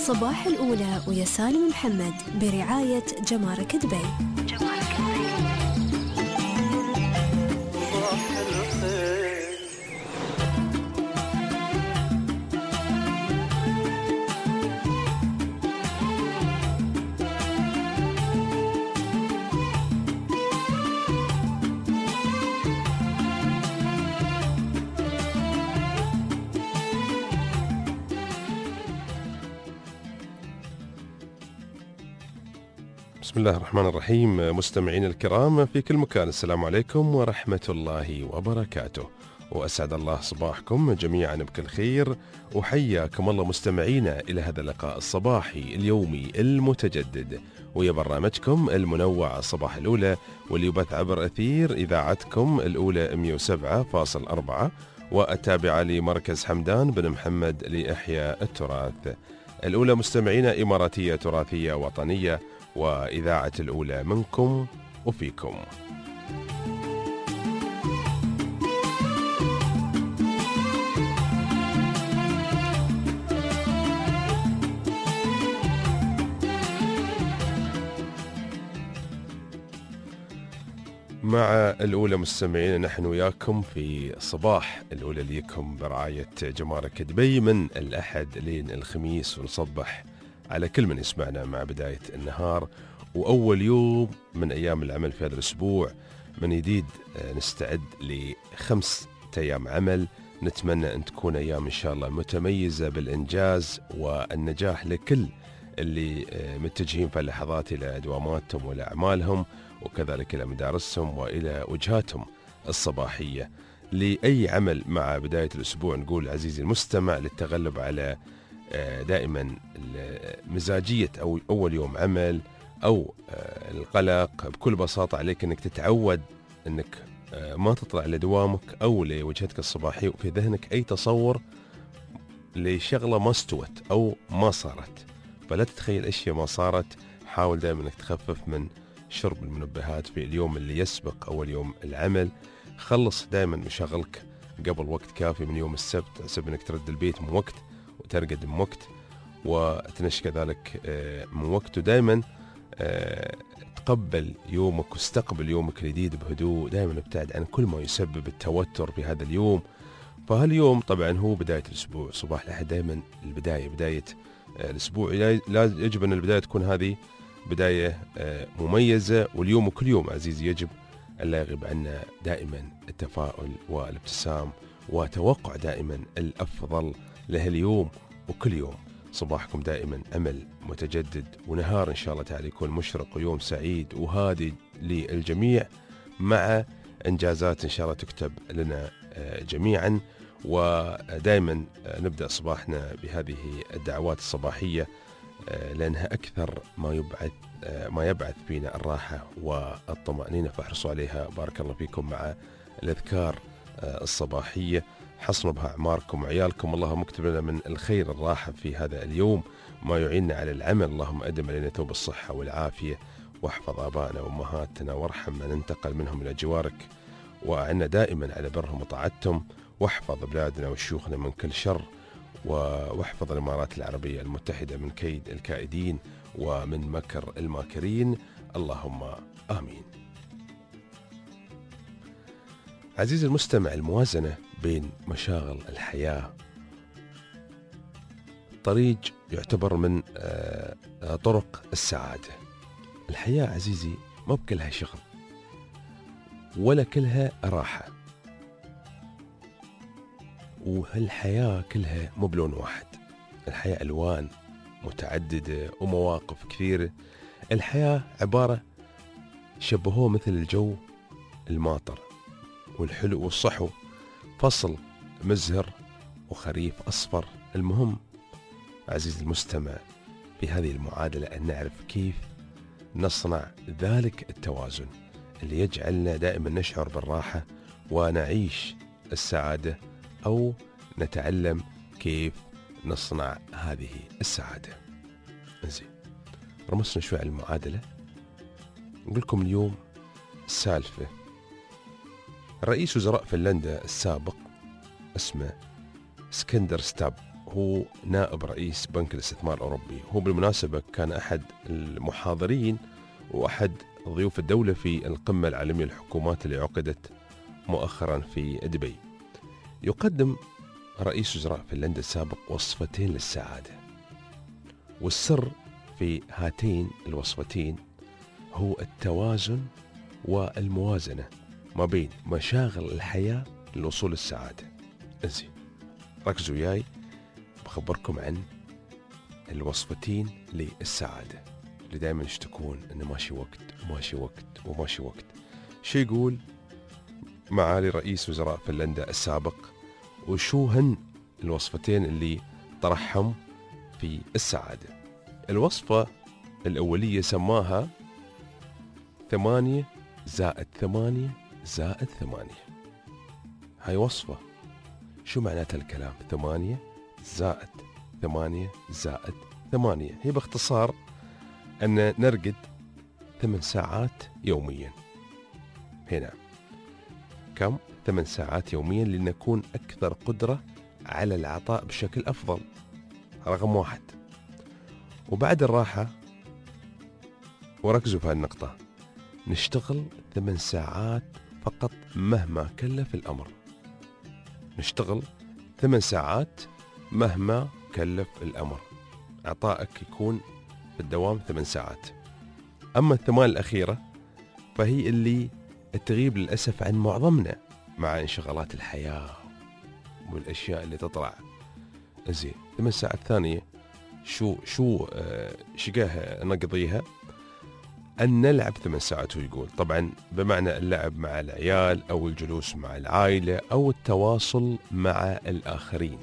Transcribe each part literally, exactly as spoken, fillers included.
صباح الأولى ويا سالم محمد برعاية جمارك دبي. جمارك دبي. بسم الله الرحمن الرحيم. مستمعين الكرام في كل مكان، السلام عليكم ورحمة الله وبركاته، وأسعد الله صباحكم جميعا بكل خير، وحياكم الله مستمعينا إلى هذا اللقاء الصباحي اليومي المتجدد ويا برنامجكم المنوع صباح الأولى، واللي يبث عبر أثير إذاعتكم الأولى مئة وسبعة فاصلة أربعة والتابعة لمركز حمدان بن محمد لإحياء التراث. الأولى مستمعينا إماراتية تراثية وطنية، وإذاعة الأولى منكم وفيكم. مع الأولى مستمعين نحن وياكم في صباح الأولى ليكم برعاية جمارك دبي من الأحد لين الخميس، ونصبح على كل من يسمعنا مع بداية النهار وأول يوم من أيام العمل في هذا الأسبوع من جديد. نستعد لخمس أيام عمل، نتمنى أن تكون أيام إن شاء الله متميزة بالإنجاز والنجاح لكل اللي متجهين في اللحظات إلى دواماتهم وإلى أعمالهم، وكذلك إلى مدارسهم وإلى وجهاتهم الصباحية. لأي عمل مع بداية الأسبوع نقول عزيزي المستمع للتغلب على دائما مزاجية أو أول يوم عمل أو القلق، بكل بساطة عليك أنك تتعود أنك ما تطلع لدوامك أو لوجهتك الصباحية وفي ذهنك أي تصور لشغلة ما استوت أو ما صارت، فلا تتخيل أشياء ما صارت. حاول دائما أنك تخفف من شرب المنبهات في اليوم اللي يسبق أول يوم العمل. خلص دائما مشاغلك قبل وقت كافي من يوم السبت، حسب أنك ترد البيت من وقت وترقد من وقت وتنش كذلك من وقت، ودائما تقبل يومك واستقبل يومك الجديد بهدوء. دائما ابتعد عن كل ما يسبب التوتر في هذا اليوم. فهاليوم طبعا هو بداية الأسبوع، صباح الأحد دائما البداية بداية الأسبوع، لا يجب أن البداية تكون هذه بداية مميزة، واليوم وكل يوم عزيزي يجب أن لا يغيب عنا دائما التفاؤل والابتسام وتوقع دائما الأفضل لهاليوم وكل يوم. صباحكم دائما أمل متجدد ونهار إن شاء الله تعالى يكون مشرق ويوم سعيد وهادي للجميع، مع إنجازات إن شاء الله تكتب لنا جميعا. ودائما نبدأ صباحنا بهذه الدعوات الصباحية لأنها أكثر ما يبعث ما يبعث فينا الراحة والطمأنينة، فاحرصوا عليها بارك الله فيكم مع الأذكار الصباحية. حصنوا بها أعماركم وعيالكم، اللهم اكتب لنا من الخير الراحة في هذا اليوم ما يعيننا على العمل. اللهم أدم علينا ثوب الصحة والعافية، واحفظ آبائنا وأمهاتنا وارحم من انتقل منهم إلى جوارك، وأعنا دائما على برهم وطاعتهم، واحفظ بلادنا وشيوخنا من كل شر، واحفظ الإمارات العربية المتحدة من كيد الكائدين ومن مكر الماكرين، اللهم آمين. عزيزي المستمع، الموازنة بين مشاغل الحياة طريق يعتبر من طرق السعادة. الحياة عزيزي ما بكلها شغل ولا كلها راحة، وهالحياة كلها مو بلون واحد. الحياة ألوان متعددة ومواقف كثيرة. الحياة عبارة شبهوه مثل الجو الماطر والحلو والصحو، فصل مزهر وخريف أصفر. المهم عزيزي المستمع في هذه المعادلة أن نعرف كيف نصنع ذلك التوازن اللي يجعلنا دائما نشعر بالراحة ونعيش السعادة، أو نتعلم كيف نصنع هذه السعادة. زين، رمسنا شوي على المعادلة. نقول لكم اليوم السالفة. رئيس وزراء فنلندا السابق اسمه اسكندر ستاب هو نائب رئيس بنك الاستثمار الأوروبي. هو بالمناسبة كان أحد المحاضرين وأحد ضيوف الدولة في القمة العالمية للحكومات اللي عقدت مؤخرا في دبي. يقدم رئيس وزراء فنلندا السابق وصفتين للسعادة، والسر في هاتين الوصفتين هو التوازن والموازنة ما بين مشاغل الحياة للوصول للسعادة. انزين ركزوا وياي، بخبركم عن الوصفتين للسعادة اللي دائما يشتكون انه ماشي وقت وماشي وقت وماشي وقت. شو يقول معالي رئيس وزراء فنلندا السابق، وشو هن الوصفتين اللي طرحهم في السعادة؟ الوصفة الأولية سماها ثمانية زائد ثمانية زائد ثمانية. هاي وصفة. شو معناتها الكلام ثمانية زائد ثمانية زائد ثمانية؟ هي باختصار أن نرقد ثمان ساعات يوميا. هنا كم؟ ثمان ساعات يوميا لنكون أكثر قدرة على العطاء بشكل أفضل، رقم واحد. وبعد الراحة، وركزوا في هالنقطة، نشتغل ثمان ساعات فقط مهما كلف الأمر. نشتغل ثمان ساعات مهما كلف الأمر، عطائك يكون في الدوام ثمان ساعات. أما الثمان الأخيرة فهي اللي تغيب للأسف عن معظمنا مع انشغالات الحياة والأشياء اللي تطلع. زين ثمان ساعات ثانية شو شو آه شقاها نقضيها؟ أن نلعب ثمان ساعات. ويقول طبعا بمعنى اللعب مع العيال أو الجلوس مع العائلة أو التواصل مع الآخرين.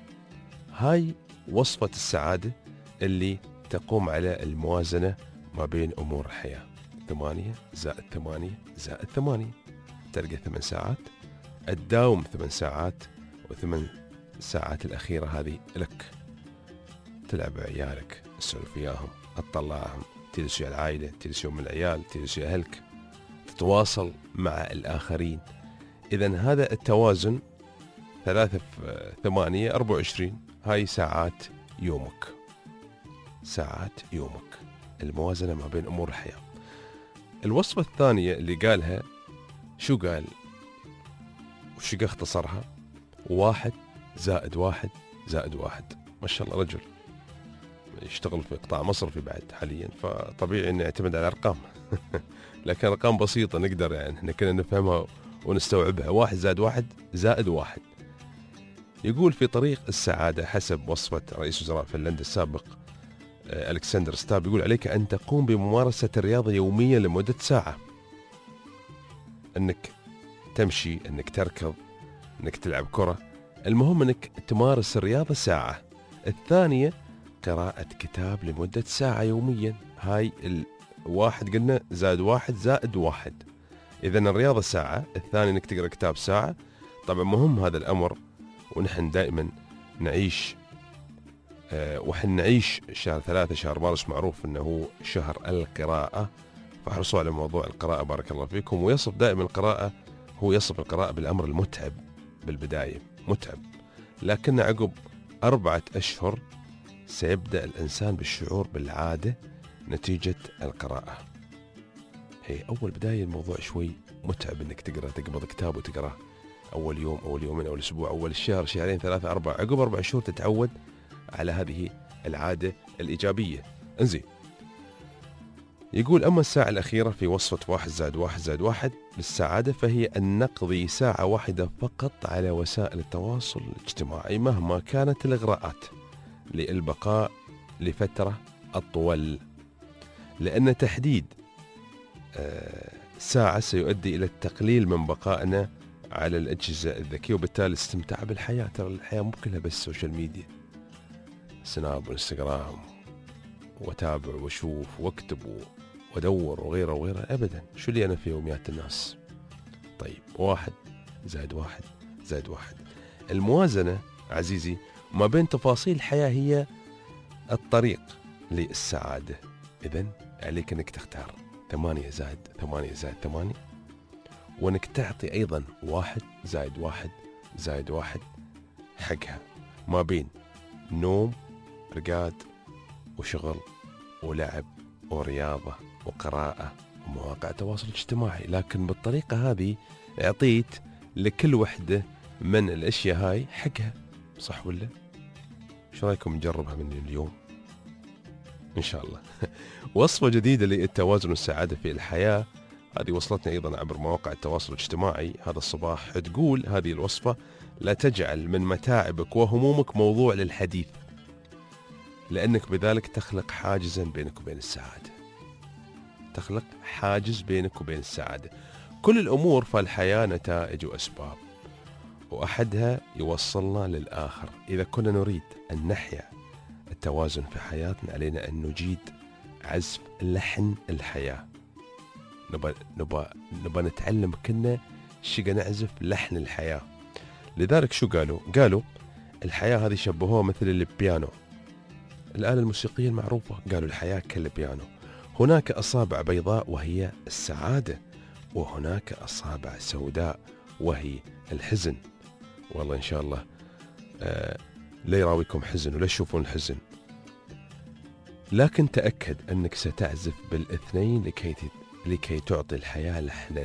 هاي وصفة السعادة اللي تقوم على الموازنة ما بين أمور الحياة. ثمانية زائد ثمانية زائد ثمانية، تلقى ثمان ساعات، تداوم ثمان ساعات، وثمان ساعات الأخيرة هذه لك، تلعب عيالك، تسولف وياهم، تطلعهم، تجلس ويا العائلة، تجلس يوم العيال، تجلس ويا أهلك، تتواصل مع الآخرين. إذن هذا التوازن ثلاثة في ثمانية أربعة وعشرين، هاي ساعات يومك، ساعات يومك، الموازنة ما بين أمور الحياة. الوصفة الثانية اللي قالها شو قال؟ وش اختصرها؟ واحد زائد واحد زائد واحد. ما شاء الله رجل يشتغل في قطاع مصرفي بعد حاليا، فطبيعي انه يعتمد على ارقام لكن ارقام بسيطة نقدر يعني احنا كنا نفهمها ونستوعبها. واحد زائد واحد زائد واحد. يقول في طريق السعادة حسب وصفة رئيس وزراء فنلندا السابق ألكسندر ستاب، يقول عليك أن تقوم بممارسة الرياضة يوميا لمدة ساعة. أنك تمشي، أنك تركض، أنك تلعب كرة، المهم أنك تمارس الرياضة ساعة. الثانية قراءة كتاب لمدة ساعة يوميا. هاي الواحد قلنا زائد واحد زائد واحد. إذن الرياضة ساعة، الثاني أنك تقرأ كتاب ساعة. طبعا مهم هذا الأمر، ونحن دائما نعيش أه وحن نعيش شهر ثلاثة، شهر مارس معروف أنه هو شهر القراءة، فاحرصوا على موضوع القراءة بارك الله فيكم. ويصف دائما القراءة، هو يصف القراءة بالأمر المتعب بالبداية، متعب، لكن عقب أربعة أشهر سيبدأ الإنسان بالشعور بالعادة نتيجة القراءة. هي أول بداية الموضوع شوي متعب، أنك تقرأ تقبض كتاب وتقرأ أول يوم أول يومين أول أسبوع أول الشهر شهرين ثلاثة أربعة، عقب أربع شهور تتعود على هذه العادة الإيجابية. انزين يقول أما الساعة الأخيرة في وصفة واحد زائد واحد زائد واحد للسعادة، فهي أن نقضي ساعة واحدة فقط على وسائل التواصل الاجتماعي مهما كانت الإغراءات للبقاء لفترة أطول، لأن تحديد ساعة سيؤدي إلى التقليل من بقائنا على الأجهزة الذكية، وبالتالي الاستمتاع بالحياة. ترى الحياة مو كلها بس سوشيال ميديا، سناب وانستغرام واتابع واشوف واكتب وادور وغيره وغيره، ابدا. شو اللي انا في يوميات الناس؟ طيب واحد زائد واحد زائد واحد. الموازنة عزيزي ما بين تفاصيل الحياة هي الطريق للسعادة. اذن عليك انك تختار ثمانية زائد ثمانية زائد ثمانية، وانك تعطي ايضا واحد زائد واحد زائد واحد حقها ما بين نوم، رقاد، وشغل، ولعب، ورياضة، وقراءة، ومواقع تواصل اجتماعي. لكن بالطريقة هذه اعطيت لكل وحدة من الاشياء هاي حقها، صح ولا؟ شو رايكم نجربها من اليوم ان شاء الله؟ وصفة جديدة للتوازن والسعادة في الحياة، هذه وصلتني ايضا عبر مواقع التواصل الاجتماعي هذا الصباح. تقول هذه الوصفة: لا تجعل من متاعبك وهمومك موضوع للحديث، لأنك بذلك تخلق حاجزا بينك وبين السعادة. تخلق حاجز بينك وبين السعادة. كل الأمور في الحياة نتائج وأسباب، وأحدها يوصلنا للآخر. إذا كنا نريد أن نحيا التوازن في حياتنا، علينا أن نجيد عزف لحن الحياة. نبى نبى نبى نتعلم كنا شقا نعزف لحن الحياة. لذلك شو قالوا؟ قالوا الحياة هذه شبهوها مثل البيانو، الآلة الموسيقية المعروفة. قالوا الحياة كالبيانو، هناك أصابع بيضاء وهي السعادة، وهناك أصابع سوداء وهي الحزن. والله إن شاء الله آه لا يراويكم حزن ولا تشوفون الحزن، لكن تأكد أنك ستعزف بالاثنين لكي لكي تعطي الحياة لحنا.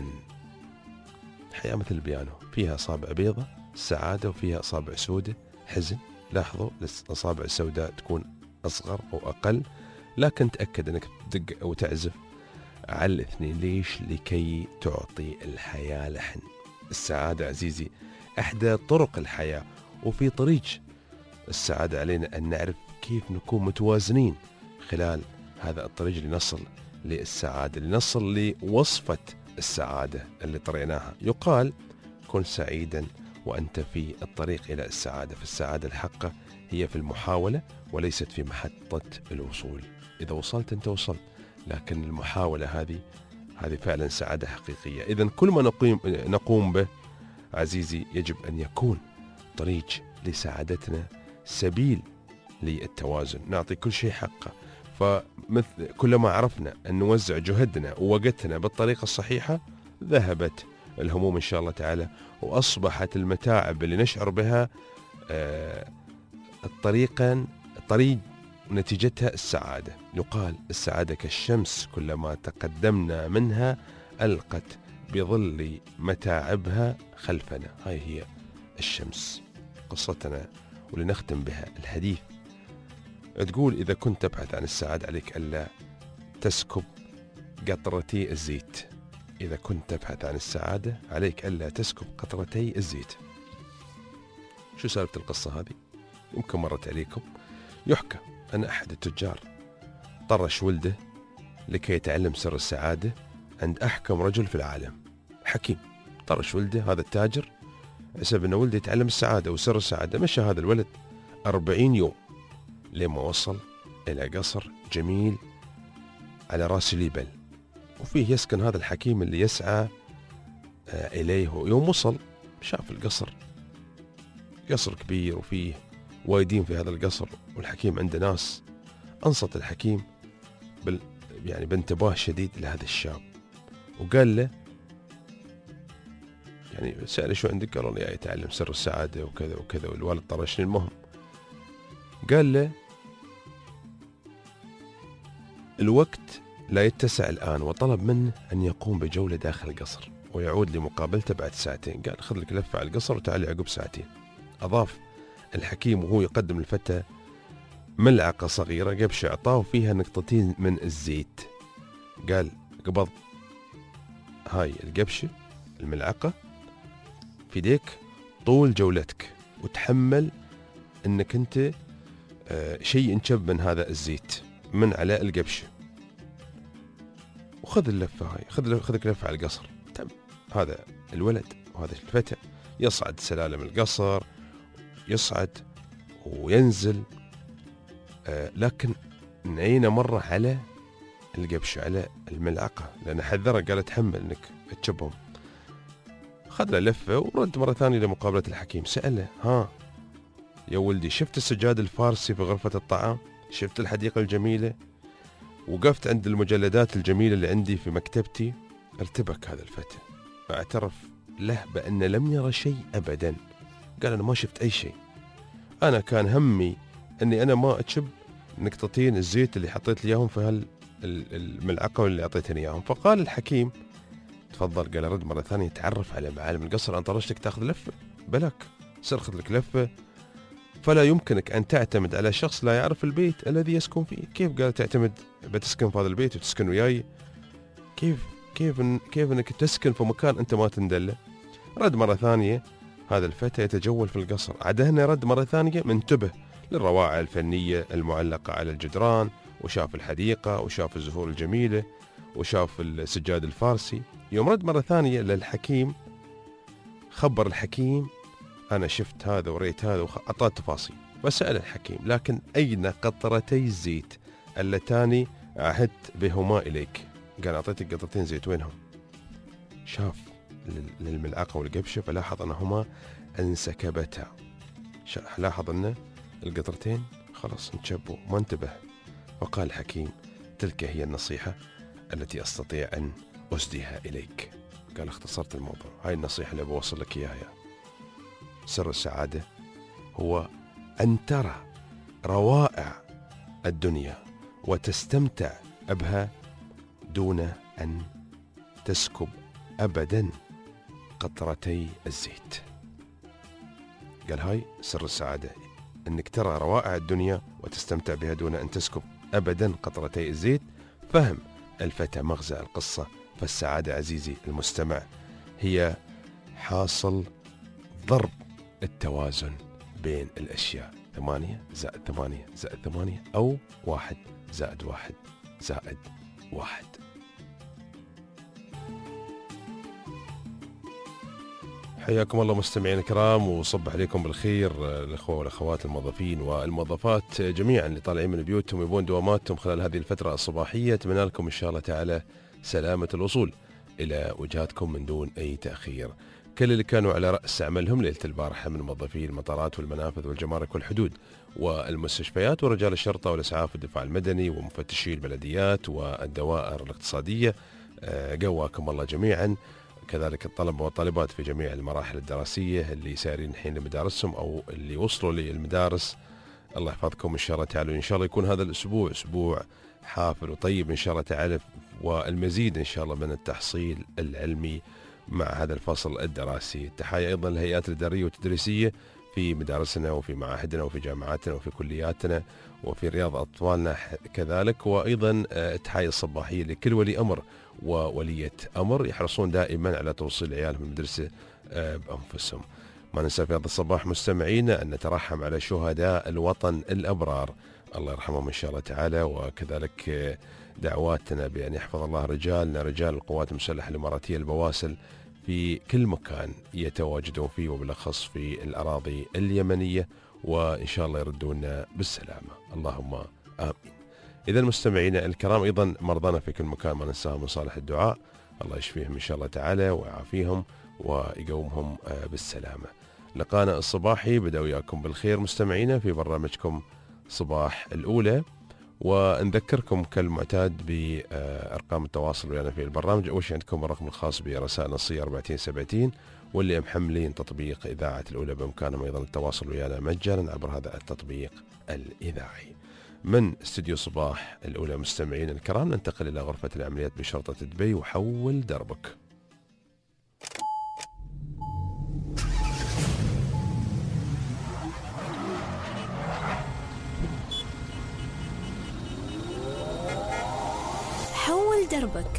الحياة مثل البيانو، فيها أصابع بيضة السعادة، وفيها أصابع سودة حزن. لاحظوا الأصابع السوداء تكون أصغر أو أقل، لكن تأكد أنك تدق أو تعزف على الاثنين. ليش؟ لكي تعطي الحياة لحن. السعادة عزيزي أحدى طرق الحياة، وفي طريق السعادة علينا أن نعرف كيف نكون متوازنين خلال هذا الطريق لنصل للسعادة، لنصل لوصفة السعادة اللي طريناها. يقال: كن سعيدا وأنت في الطريق إلى السعادة، فالسعادة الحقة هي في المحاولة وليست في محطة الوصول. إذا وصلت أنت وصلت، لكن المحاولة هذه هذه فعلا سعادة حقيقية. إذن كل ما نقوم, نقوم به عزيزي يجب أن يكون طريق لسعادتنا، سبيل للتوازن، نعطي كل شيء حقه. فمثل كلما عرفنا أن نوزع جهدنا ووقتنا بالطريقة الصحيحة، ذهبت الهموم إن شاء الله تعالى، وأصبحت المتاعب اللي نشعر بها آه الطريقا طريق نتيجتها السعادة. يقال: السعادة كالشمس، كلما تقدمنا منها ألقت بظل متاعبها خلفنا. هاي هي الشمس، قصتنا ولنختم بها الحديث. تقول: إذا كنت تبحث عن السعادة عليك ألا تسكب قطرتي الزيت. إذا كنت تبحث عن السعادة عليك ألا تسكب قطرتي الزيت. شو سالفة القصة هذه؟ يمكن مرت عليكم. يحكى أن أحد التجار طرش ولده لكي يتعلم سر السعادة عند أحكم رجل في العالم. حكيم طرش ولده، هذا التاجر حسب أن ولده يتعلم السعادة وسر السعادة. مشى هذا الولد أربعين يوم لما وصل إلى قصر جميل على راس الجبل، وفيه يسكن هذا الحكيم اللي يسعى إليه. يوم وصل شاف القصر، قصر كبير وفيه وايدين في هذا القصر، والحكيم عنده ناس. أنصت الحكيم بال يعني بانتباه شديد لهذا الشاب، وقال له يعني سأله: شو عندك؟ قالوا لي يتعلم سر السعادة وكذا وكذا، والوالد طرشني. المهم قال له: الوقت لا يتسع الآن، وطلب منه أن يقوم بجولة داخل القصر ويعود لمقابلته بعد ساعتين. قال: خذ لك لفة على القصر وتعال عقب ساعتين. أضاف الحكيم وهو يقدم الفتى ملعقة صغيرة قبشة، أعطاه فيها نقطتين من الزيت. قال: قبض هاي القبشة الملعقة في يديك طول جولتك، وتحمل أنك أنت آه شيء انشب من هذا الزيت من على القبشة، وخذ اللفة هاي، خذ خذك لفة على القصر. تم هذا الولد وهذا الفتى يصعد سلالم القصر، يصعد وينزل، آه لكن عينه مرة على القبشة، على الملعقة، لأن حذره قال تحمل انك تشبهم. خذ له لفة ورد مرة ثانية لمقابلة الحكيم. سأله: ها يا ولدي، شفت السجاد الفارسي في غرفة الطعام؟ شفت الحديقة الجميلة؟ وقفت عند المجلدات الجميلة اللي عندي في مكتبتي؟ ارتبك هذا الفتى، اعترف له بأن لم يرى شيء أبدا. قال: أنا ما شفت أي شيء، أنا كان همي أني أنا ما أشب نقطتين الزيت اللي حطيت لي إياهم في هالملعقة اللي أعطيتني إياهم. فقال الحكيم تفضل. قال رد مرة ثانية تعرف على معالم القصر، أنا طرشتك تأخذ لفة بلك سرخت لك لفة، فلا يمكنك أن تعتمد على شخص لا يعرف البيت الذي يسكن فيه. كيف قال تعتمد بتسكن في هذا البيت وتسكن وياي؟ كيف كيف كيف انك تسكن في مكان انت ما تندله؟ رد مرة ثانية هذا الفتى يتجول في القصر. عاد هنا رد مرة ثانية منتبه للروائع الفنية المعلقة على الجدران، وشاف الحديقة وشاف الزهور الجميلة وشاف السجاد الفارسي. يوم رد مرة ثانية للحكيم خبر الحكيم أنا شفت هذا وريت هذا وأعطاه تفاصيل. فسأل الحكيم لكن أين قطرتي الزيت اللتان عهدت بهما إليك؟ قال أعطيتك قطرتين زيت وينهم؟ شاف للملعقة والقبشة فلاحظ أنهما انسكبتا، لاحظ أن القطرتين خلاص انشبوا ما انتبه. فقال الحكيم تلك هي النصيحة التي أستطيع أن أسديها إليك. قال اختصرت الموضوع، هاي النصيحة اللي بوصل لك إياها. سر السعادة هو أن ترى روائع الدنيا وتستمتع بها دون أن تسكب أبدا قطرتي الزيت. قال هاي سر السعادة، أنك ترى روائع الدنيا وتستمتع بها دون أن تسكب أبدا قطرتي الزيت. فهم الفتى مغزى القصة. فالسعادة عزيزي المستمع هي حاصل ضرب التوازن بين الأشياء، ثمانية زائد ثمانية زائد ثمانية أو واحد زائد واحد زائد واحد. حياكم الله مستمعين الكرام، وصبح عليكم بالخير الأخوة والأخوات الموظفين والموظفات جميعا اللي طالعين من بيوتهم يبون دواماتهم خلال هذه الفترة الصباحية. أتمنى لكم إن شاء الله تعالى سلامة الوصول إلى وجهاتكم من دون أي تأخير. كل اللي كانوا على رأس عملهم ليلة البارحة من موظفي المطارات والمنافذ والجمارك والحدود والمستشفيات ورجال الشرطة والإسعاف والدفاع المدني ومفتشي البلديات والدوائر الاقتصادية، قواكم الله جميعا. كذلك الطلبة والطالبات في جميع المراحل الدراسية اللي سارين الحين لمدارسهم أو اللي وصلوا للمدارس، الله يحفظكم إن شاء الله تعالى. إن شاء الله يكون هذا الأسبوع أسبوع حافل وطيب إن شاء الله تعالى، والمزيد إن شاء الله من التحصيل العلمي مع هذا الفصل الدراسي. تحية أيضا للهيئات الإدارية والتدريسية في مدارسنا وفي معاهدنا وفي جامعاتنا وفي كلياتنا وفي رياض أطفالنا كذلك. وأيضا تحية الصباحية لكل ولي أمر وولية أمر يحرصون دائما على توصيل عيالهم المدرسة بأنفسهم. ما ننسى في هذا الصباح مستمعينا أن نترحم على شهداء الوطن الأبرار، الله يرحمهم إن شاء الله تعالى. وكذلك دعواتنا بأن يحفظ الله رجالنا رجال القوات المسلحة الإماراتية البواسل في كل مكان يتواجدون فيه وبالأخص في الأراضي اليمنية، وإن شاء الله يردونا بالسلامة اللهم آمين. إذا مستمعينا الكرام أيضا مرضانا في كل مكان ما ننساهم من صالح الدعاء، الله يشفيهم إن شاء الله تعالى ويعافيهم ويقومهم بالسلامة. لقانا الصباحي بدأ وياكم بالخير مستمعينا في برنامجكم صباح الأولى، ونذكركم كالمعتاد بأرقام التواصل ويانا في البرنامج. أول شيء عندكم الرقم الخاص برسائل نصية أربعين سبعين، واللي محملين تطبيق إذاعة الأولى بإمكانهم أيضا التواصل ويانا مجانا عبر هذا التطبيق الإذاعي. من استديو صباح الأولى مستمعين الكرام ننتقل إلى غرفة العمليات بشرطة دبي وحول دربك. حول دربك.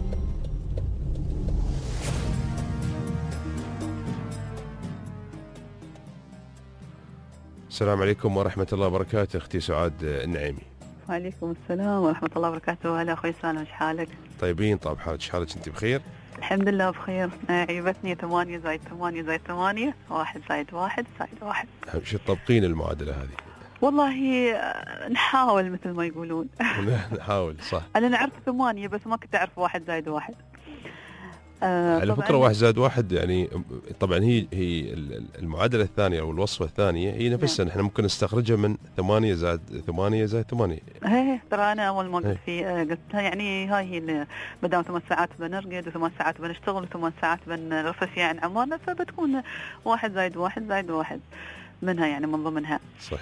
السلام عليكم ورحمة الله وبركاته. أختي سعاد النعيمي. وعليكم السلام ورحمة الله وبركاته. هلا أخوي سالم، ايش حالك؟ طيبين طاب حالك، ايش حالك انت بخير؟ الحمد لله بخير. عيبتني ثمانية زائد ثمانية زائد ثمانية واحد زائد واحد زائد واحد. أهم شيء تطبقين المعادلة هذه. والله نحاول مثل ما يقولون. نحاول صح. أنا نعرف ثمانية بس ما كنت أعرف واحد زائد واحد. آه على فكرة واحد زائد واحد يعني طبعا هي هي المعادلة الثانية أو الوصفة الثانية هي نفسها نحن ممكن نستخرجها من ثمانية زائد ثمانية زائد ثمانية. هي ترى أنا أول ما قلت في قلتها يعني هاي هي ما دام ثمان ساعات بنرقد وثمان ساعات بنشتغل وثمان ساعات بنرفه عن عمرنا، فبتكون واحد زائد واحد زائد واحد منها يعني من ضمنها. صحيح.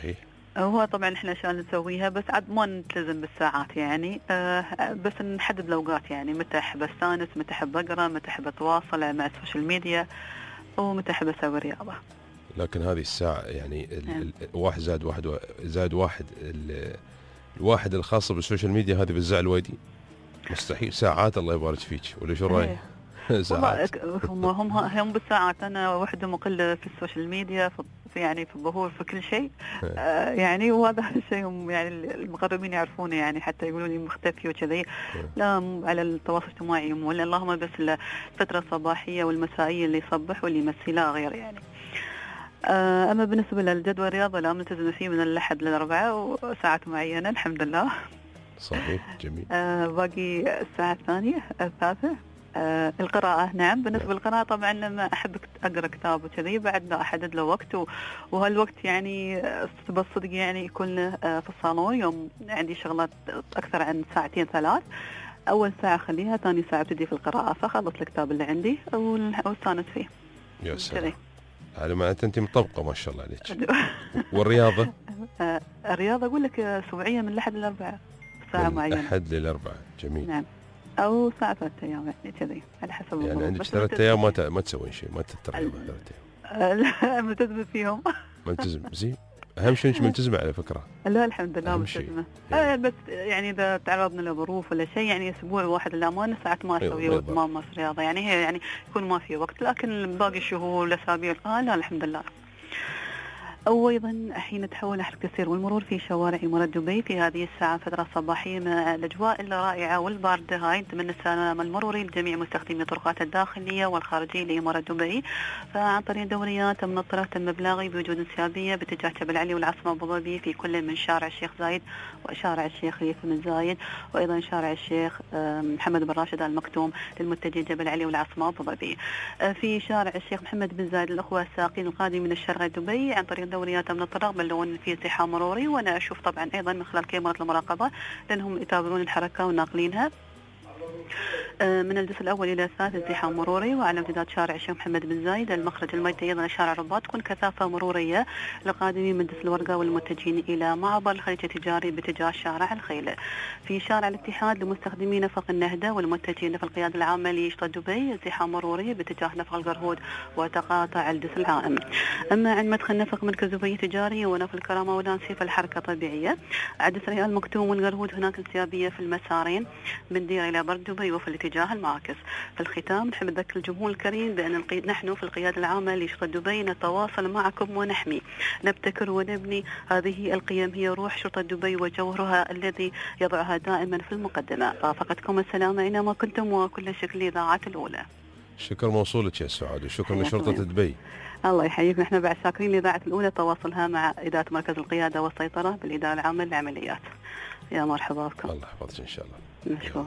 هو طبعا احنا عشان نسويها بس عاد ما نلتزم بالساعات يعني، آه بس نحدد الاوقات يعني متى احب استانس، متى احب اقرا، متى احب اتواصل مع السوشيال ميديا، ومتى احب اسوي رياضه. لكن هذه الساعة يعني نعم. ال- ال- واحد زائد واحد و- زائد واحد ال- الواحد الخاصة بالسوشيال ميديا هذه بالزعل الويدي مستحيل. ساعات الله يبارك فيك، ولا شو رايك؟ إيه. والله ساعات. ك- هم هم هم بالساعات، انا وحده مقله في السوشيال ميديا، في في يعني في الظهور في كل شيء، آه يعني وهذا الشيء هم يعني المقربين يعرفونه يعني، حتى يقولوا لي مختفي وكذي. لا مو على التواصل الاجتماعي، ولا اللهم بس الفتره الصباحيه والمسائيه اللي يصبح واللي يمسي لا غير يعني. آه اما بالنسبه للجدول الرياضه لا ملتزمه فيه من الاحد للاربعاء وساعات معينه الحمد لله. صحيح جميل. آه باقي الساعه الثانيه الثالثه. آه القراءة نعم. بالنسبة للقراءة طبعا لما أحب أقرأ كتاب وكذي بعد لا أحدد له وقت، وهالوقت يعني بالصدق يعني يكون آه في الصالون يوم عندي شغلات أكثر عن ساعتين ثلاث. أول ساعة أخليها، ثاني ساعة ابتدي في القراءة، فخلص الكتاب اللي عندي واستانس فيه. يا سلام، على ما أنت مطبقة ما شاء الله عليك. والرياضة؟ آه الرياضة أقول لك أسبوعيا من الأحد للأربعاء ساعة معينة. من الأحد للأربعاء جميل. نعم، أو ساعة ثلاثة أيام يعني كذي على حسب. يعني عندك ثلاثة أيام ما ت... ما تسوين شيء، ما تتريض ثلاثة أيام. لا ملتزمة فيهم. ملتزم زين، أهم شيء إنك ملتزمة على فكرة. لا الحمد لله أهم ملتزمة. يعني. آه بس يعني إذا تعرضنا لظروف ولا شيء يعني أسبوع واحد للأمانة ساعات ما أسوي ما أمارس رياضة يعني، هي يعني يكون ما في وقت، لكن باقي الشهور والأسابيع آه لا الحمد لله. وأيضا حين تحول أحد الكثير والمرور في شوارع إمارات دبي في هذه الساعة فترة صباحية مع الأجواء الرائعة والباردة هاي، نتمنى السلام المروري لجميع مستخدمي الطرقات الداخلية والخارجية لإمارات دبي. فعن طريق دوريات من الطرف تم إبلاغي بوجود انسيابية باتجاه جبل علي والعاصمة أبو ظبي في كل من شارع الشيخ زايد وشارع الشيخ خليفة بن زايد، وأيضا شارع الشيخ محمد بن راشد المكتوم للمتجه جبل علي والعاصمة أبو ظبي. في شارع الشيخ محمد بن زايد الأخوة الساقين القادم من الشرق دبي عن طريق دوريات من الطرق بلون في ازدحام مروري، وانا اشوف طبعا ايضا من خلال كاميرا المراقبه لانهم يتابعون الحركه وناقلينها. من الجزء الأول إلى الثالث ازدحام مروري، وعلى امتداد شارع الشيخ محمد بن زايد المخرج الميداني أيضا شارع رباط تكون كثافة مرورية للقادمين من دس الورقة والمتجهين إلى معبر الخليج التجاري باتجاه شارع الخيل. في شارع الاتحاد لمستخدمي نفق النهدة والمتجهين في القيادة العامة لشطة دبي ازدحام مروري باتجاه نفق القرهود وتقاطع الدس العائم. أما عند مدخل نفق مركز دبي التجاري ونفق الكرامة ولانسي فالحركة طبيعية. عند ريال مكتوم والقرهود هناك انسيابية في المسارين من دير إلى برد دبي وفي الاتجاه المعاكس. في الختام نحب نذكر الجمهور الكريم بأن نحن في القيادة العامة لشطة دبي نتواصل معكم ونحمي نبتكر ونبني. هذه القيم هي روح شرطة دبي وجوهرها الذي يضعها دائما في المقدمة. رافقتكم السلامة أينما كنتم وكل شكل الإذاعة الأولى. شكر موصولك يا سعاد، وشكرا لشرطة دبي. الله يحييك. نحن بعد شاكرين لإذاعة الأولى تواصلها مع إدارة مركز القيادة والسيطرة بالإدارة العامة للعمليات. يا مرحبا بكم. الله يحفظك إن شاء الله. مشكور.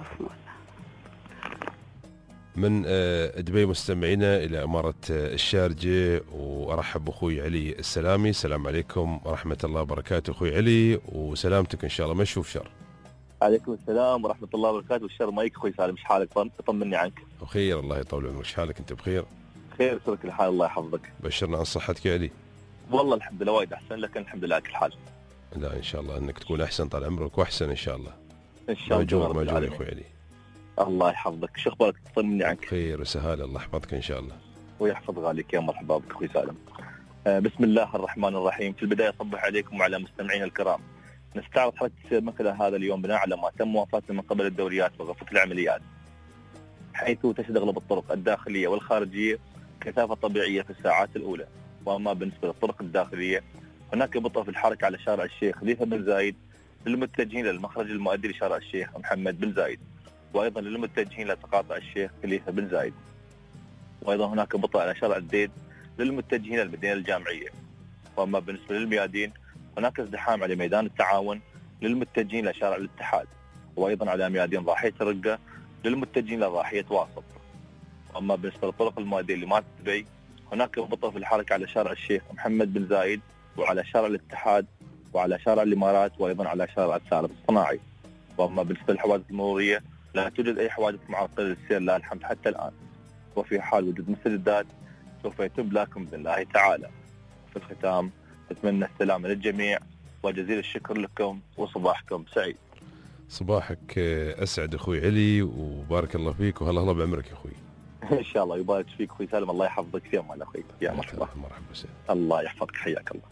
من دبي مستمعينا إلى إمارة الشارجة، وأرحب بأخوي علي السلامي. السلام عليكم ورحمة الله وبركاته أخوي علي، وسلامتك إن شاء الله ما نشوف شر. عليكم السلام ورحمة الله وبركاته. والشر ما يك أخوي سالم، شحالك؟ طمني عنك. بخير الله يطول عمرك، شحالك أنت بخير؟ خير شكرا الحال الله يحفظك. بشرنا عن صحتك يا علي. والله الحمد لله وايد أحسن، لكن الحمد لله كل حال. لا إن شاء الله أنك تكون أحسن طال عمرك وأحسن إن شاء الله. إن شاء الله. ماجور ماجور يا أخوي علي. الله يحفظك. شو أخبارك؟ طمني عنك. خير وسهالة الله يحفظك إن شاء الله. ويحفظ غاليك. يا مرحبا بك أخوي سالم. آه بسم الله الرحمن الرحيم. في البداية صبح عليكم وعلى مستمعين الكرام. نستعرض حركة السير مثل هذا اليوم بناء على ما تم وفاته من قبل الدوريات وغرفة العمليات، حيث تشهد أغلب الطرق الداخلية والخارجية كثافة طبيعية في الساعات الأولى. وأما بالنسبة للطرق الداخلية هناك بطء في الحركة على شارع الشيخ خليفة بن زايد للمتجهين للمخرج المؤدي لشارع الشيخ محمد بن زايد، وأيضا للمتجهين لتقاطع الشيخ خليفة بن زايد. وأيضا هناك بطء على شارع الديد للمتجهين للمدينة الجامعية. وأما بالنسبة للميادين هناك ازدحام على ميدان التعاون للمتجهين لشارع الاتحاد، وأيضا على ميادين ضاحية الرقة للمتجهين لضاحية واسط. وأما بالنسبة للطرق المؤدية لإمارة دبي هناك بطء في الحركة على شارع الشيخ محمد بن زايد وعلى شارع الاتحاد وعلى شارع الإمارات وأيضا على شارع السالم الصناعي. وأما بالنسبة للحوادث المرورية لا توجد أي حوادث معرقلة للسير لا الحمد حتى الآن، وفي حال وجود مستجدات سوف يتم لكم بإذن الله تعالى. في الختام نتمنى السلامة للجميع وجزيل الشكر لكم وصباحكم سعيد. صباحك أسعد أخوي علي، وبارك الله فيك، وهلا هلا بعمرك يا أخوي. إن شاء الله يبارك فيك أخوي سالم، الله يحفظك في أمان أخوي. يا مرحبا. مرحبا وسهلا. الله يحفظك، حياك الله.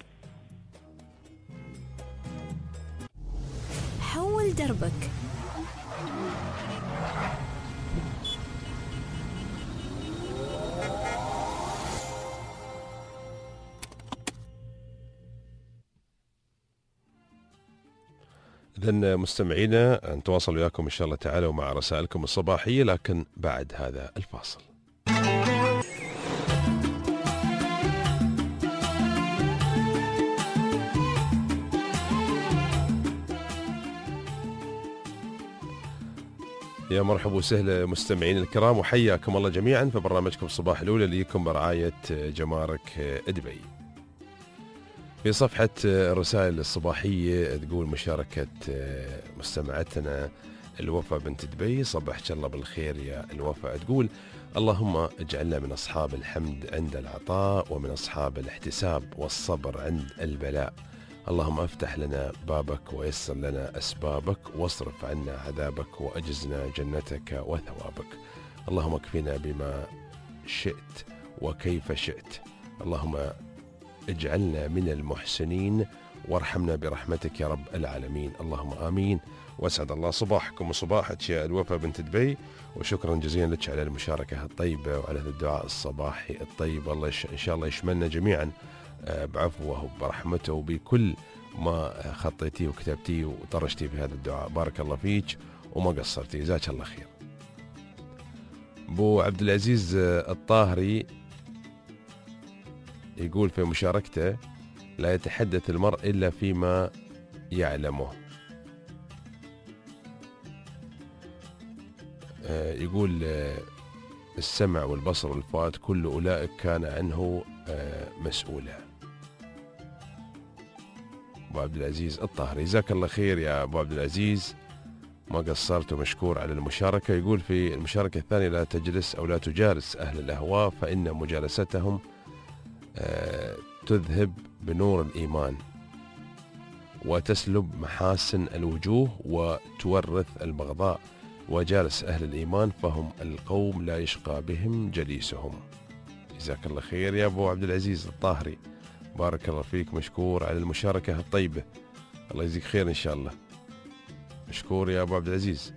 حول دربك. إذن مستمعينا نتواصل وياكم إن شاء الله تعالى ومع رسائلكم الصباحية، لكن بعد هذا الفاصل. يا مرحبا وسهلا مستمعين الكرام، وحياكم الله جميعا في برنامجكم الصباح الأولى اللي يكون برعاية جمارك دبي. في صفحة الرسائل الصباحية تقول مشاركة مستمعتنا الوفاء بنت دبي، صبحك الله بالخير يا الوفاء. تقول اللهم اجعلنا من أصحاب الحمد عند العطاء، ومن أصحاب الاحتساب والصبر عند البلاء. اللهم افتح لنا بابك ويسر لنا أسبابك، واصرف عنا عذابك، وأجزنا جنتك وثوابك. اللهم اكفنا بما شئت وكيف شئت. اللهم اجعلنا من المحسنين، وارحمنا برحمتك يا رب العالمين. اللهم آمين. واسعد الله صباحكم وصباحك يا الوفاء بنت دبي، وشكرا جزيلا لك على المشاركة الطيبة وعلى الدعاء الصباحي الطيب. الله إن شاء الله يشملنا جميعا بعفوه وبرحمته وبكل ما خطيتي وكتبتي وطرشتي في هذا الدعاء. بارك الله فيك وما قصرتي، جزاك الله خير. ابو عبد العزيز الطاهري يقول في مشاركته لا يتحدث المرء إلا فيما يعلمه. يقول السمع والبصر والفؤاد كل أولئك كان عنه مسؤولا. أبو عبد العزيز الطاهري، جزاك الله خير يا أبو عبد العزيز، ما قصرت ومشكور على المشاركة. يقول في المشاركة الثانية لا تجلس أو لا تجالس أهل الأهواء، فإن مجالستهم تذهب بنور الإيمان وتسلب محاسن الوجوه وتورث البغضاء، وجالس أهل الإيمان فهم القوم لا يشقى بهم جليسهم. جزاك الله خير يا أبو عبد العزيز الطاهري، بارك الله فيك، مشكور على المشاركة الطيبة، الله يجزيك خير إن شاء الله. مشكور يا أبو عبد العزيز.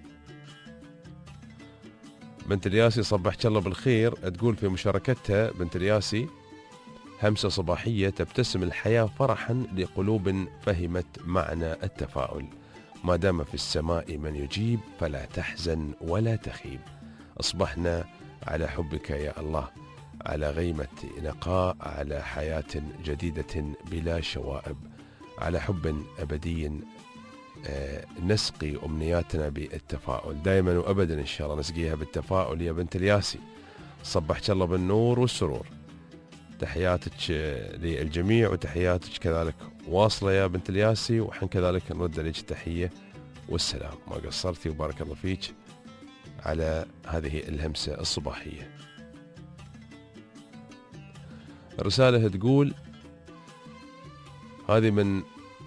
بنت الياسي صبحك الله بالخير، تقول في مشاركتها بنت الياسي همسة صباحية تبتسم الحياة فرحا لقلوب فهمت معنى التفاؤل، ما دام في السماء من يجيب فلا تحزن ولا تخيب. أصبحنا على حبك يا الله، على غيمة نقاء، على حياة جديدة بلا شوائب، على حب أبدي نسقي أمنياتنا بالتفاؤل دائما وأبدا إن شاء الله نسقيها بالتفاؤل يا بنت الياسي. صبحك الله بالنور والسرور، تحياتك للجميع وتحياتك كذلك واصلة يا بنت الياسي، وحن كذلك نرد عليك التحية والسلام، ما قصرتي وبارك الله فيك على هذه الهمسة الصباحية. الرسالة تقول هذه من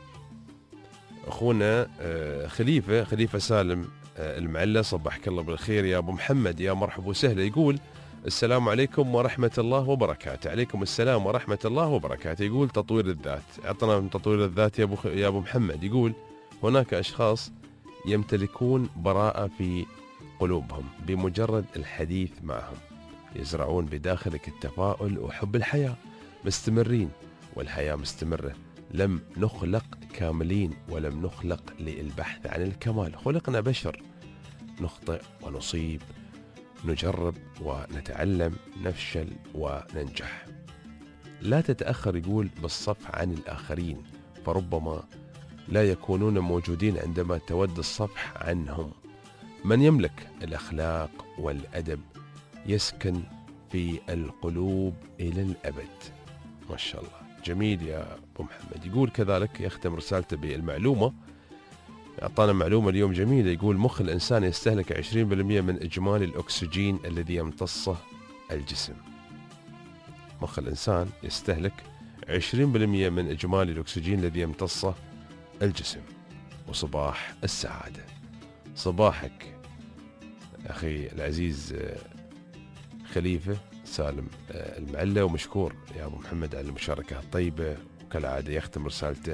أخونا خليفة خليفة سالم المعلة، صبحك الله بالخير يا أبو محمد، يا مرحبا وسهلا. يقول السلام عليكم ورحمة الله وبركاته. عليكم السلام ورحمة الله وبركاته. يقول تطوير الذات، أعطنا من تطوير الذات يا أبو, خ... يا أبو محمد. يقول هناك أشخاص يمتلكون براءة في قلوبهم، بمجرد الحديث معهم يزرعون بداخلك التفاؤل وحب الحياة، مستمرين والحياة مستمرة. لم نخلق كاملين ولم نخلق للبحث عن الكمال، خلقنا بشر، نخطئ ونصيب، نجرب ونتعلم، نفشل وننجح. لا تتأخر يقول بالصفح عن الآخرين، فربما لا يكونون موجودين عندما تود الصفح عنهم. من يملك الأخلاق والأدب يسكن في القلوب إلى الأبد. ما شاء الله، جميل يا أبو محمد. يقول كذلك يختم رسالته بالمعلومة، أعطانا معلومة اليوم جميلة. يقول مخ الإنسان يستهلك عشرين بالمئة من إجمالي الأكسجين الذي يمتصه الجسم. مخ الإنسان يستهلك عشرين بالمئة من إجمالي الأكسجين الذي يمتصه الجسم. وصباح السعادة. صباحك أخي العزيز خليفة سالم المعلة، ومشكور يا أبو محمد على المشاركة الطيبة. وكالعادة يختم رسالته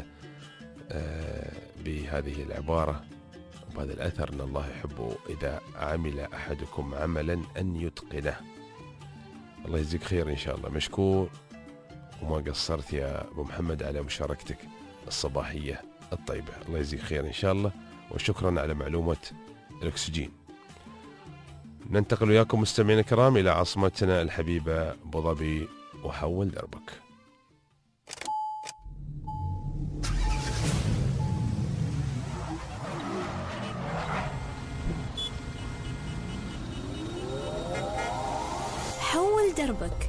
بهذه العبارة وبهذا الأثر: أن الله يحب إذا عمل أحدكم عملا أن يتقنه. الله يجزيك خير إن شاء الله. مشكور وما قصرت يا أبو محمد على مشاركتك الصباحية الطيبة. الله يجزيك خير إن شاء الله، وشكرا على معلومة الأكسجين. ننتقل وياكم مستمعينا الكرام إلى عاصمتنا الحبيبة أبو ظبي، وحول دربك. حول دربك.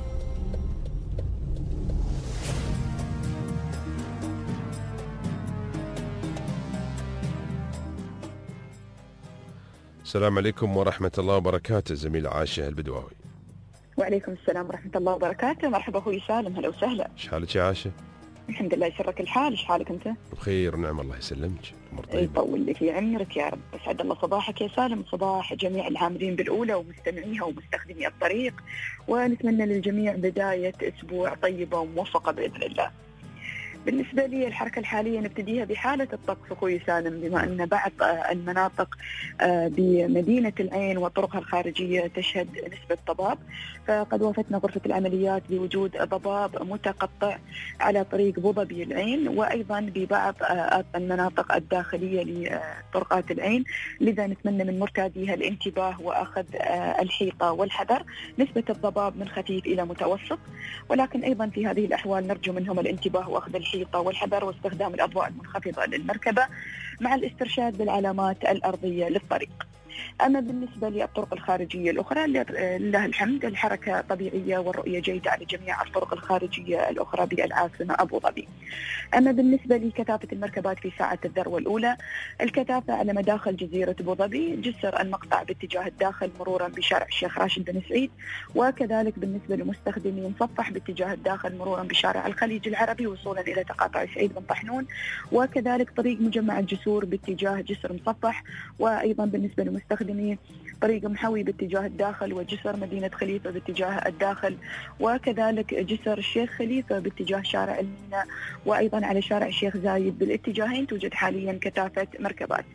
السلام عليكم ورحمة الله وبركاته. زميل عاشة البدواوي. وعليكم السلام ورحمة الله وبركاته. مرحبا أخوي سالم، هلا وسهلا. ايش حالك يا عاشة؟ الحمد لله يسرك الحال، ايش حالك أنت؟ بخير ونعم الله يسلمك. أمور طيبة. يطول لك عمرك يا رب. أسعد الله صباحك يا سالم، صباح جميع العاملين بالأولى ومستمعيها ومستخدمي الطريق، ونتمنى للجميع بداية أسبوع طيبة وموفقة بإذن الله. بالنسبة لي الحركة الحالية نبتديها بحالة الطقس أخوي سالم، بما أن بعض المناطق بمدينة العين وطرقها الخارجية تشهد نسبة ضباب، فقد وافدنا غرفة العمليات بوجود ضباب متقطع على طريق أبو ظبي العين، وأيضا ببعض المناطق الداخلية لطرقات العين، لذا نتمنى من مرتاديها الانتباه وأخذ الحيطة والحذر. نسبة الضباب من خفيف إلى متوسط، ولكن أيضا في هذه الأحوال نرجو منهم الانتباه وأخذ الحيطة والحذر واستخدام الأضواء المنخفضة للمركبة مع الاسترشاد بالعلامات الأرضية للطريق. أما بالنسبة للطرق الخارجية الأخرى لله الحمد الحركة طبيعية والرؤية جيدة على جميع الطرق الخارجية الأخرى بالعاصمة أبو ظبي. أما بالنسبة لكثافة المركبات في ساعة الذروة الأولى، الكثافة على مداخل جزيرة أبو ظبي جسر المقطع باتجاه الداخل مرورا بشارع الشيخ راشد بن سعيد، وكذلك بالنسبة لمستخدمي مصفح باتجاه الداخل مرورا بشارع الخليج العربي وصولا إلى تقاطع سعيد بن طحنون، وكذلك طريق مجمع الجسور باتجاه جسر مصفح، وأيضا بالنسبة لمستخدمي طريق محوي باتجاه الداخل وجسر مدينة خليفة باتجاه الداخل، وكذلك جسر الشيخ خليفة باتجاه شارع الميناء، وأيضا على شارع الشيخ زايد بالاتجاهين توجد حاليا كثافة مركبات.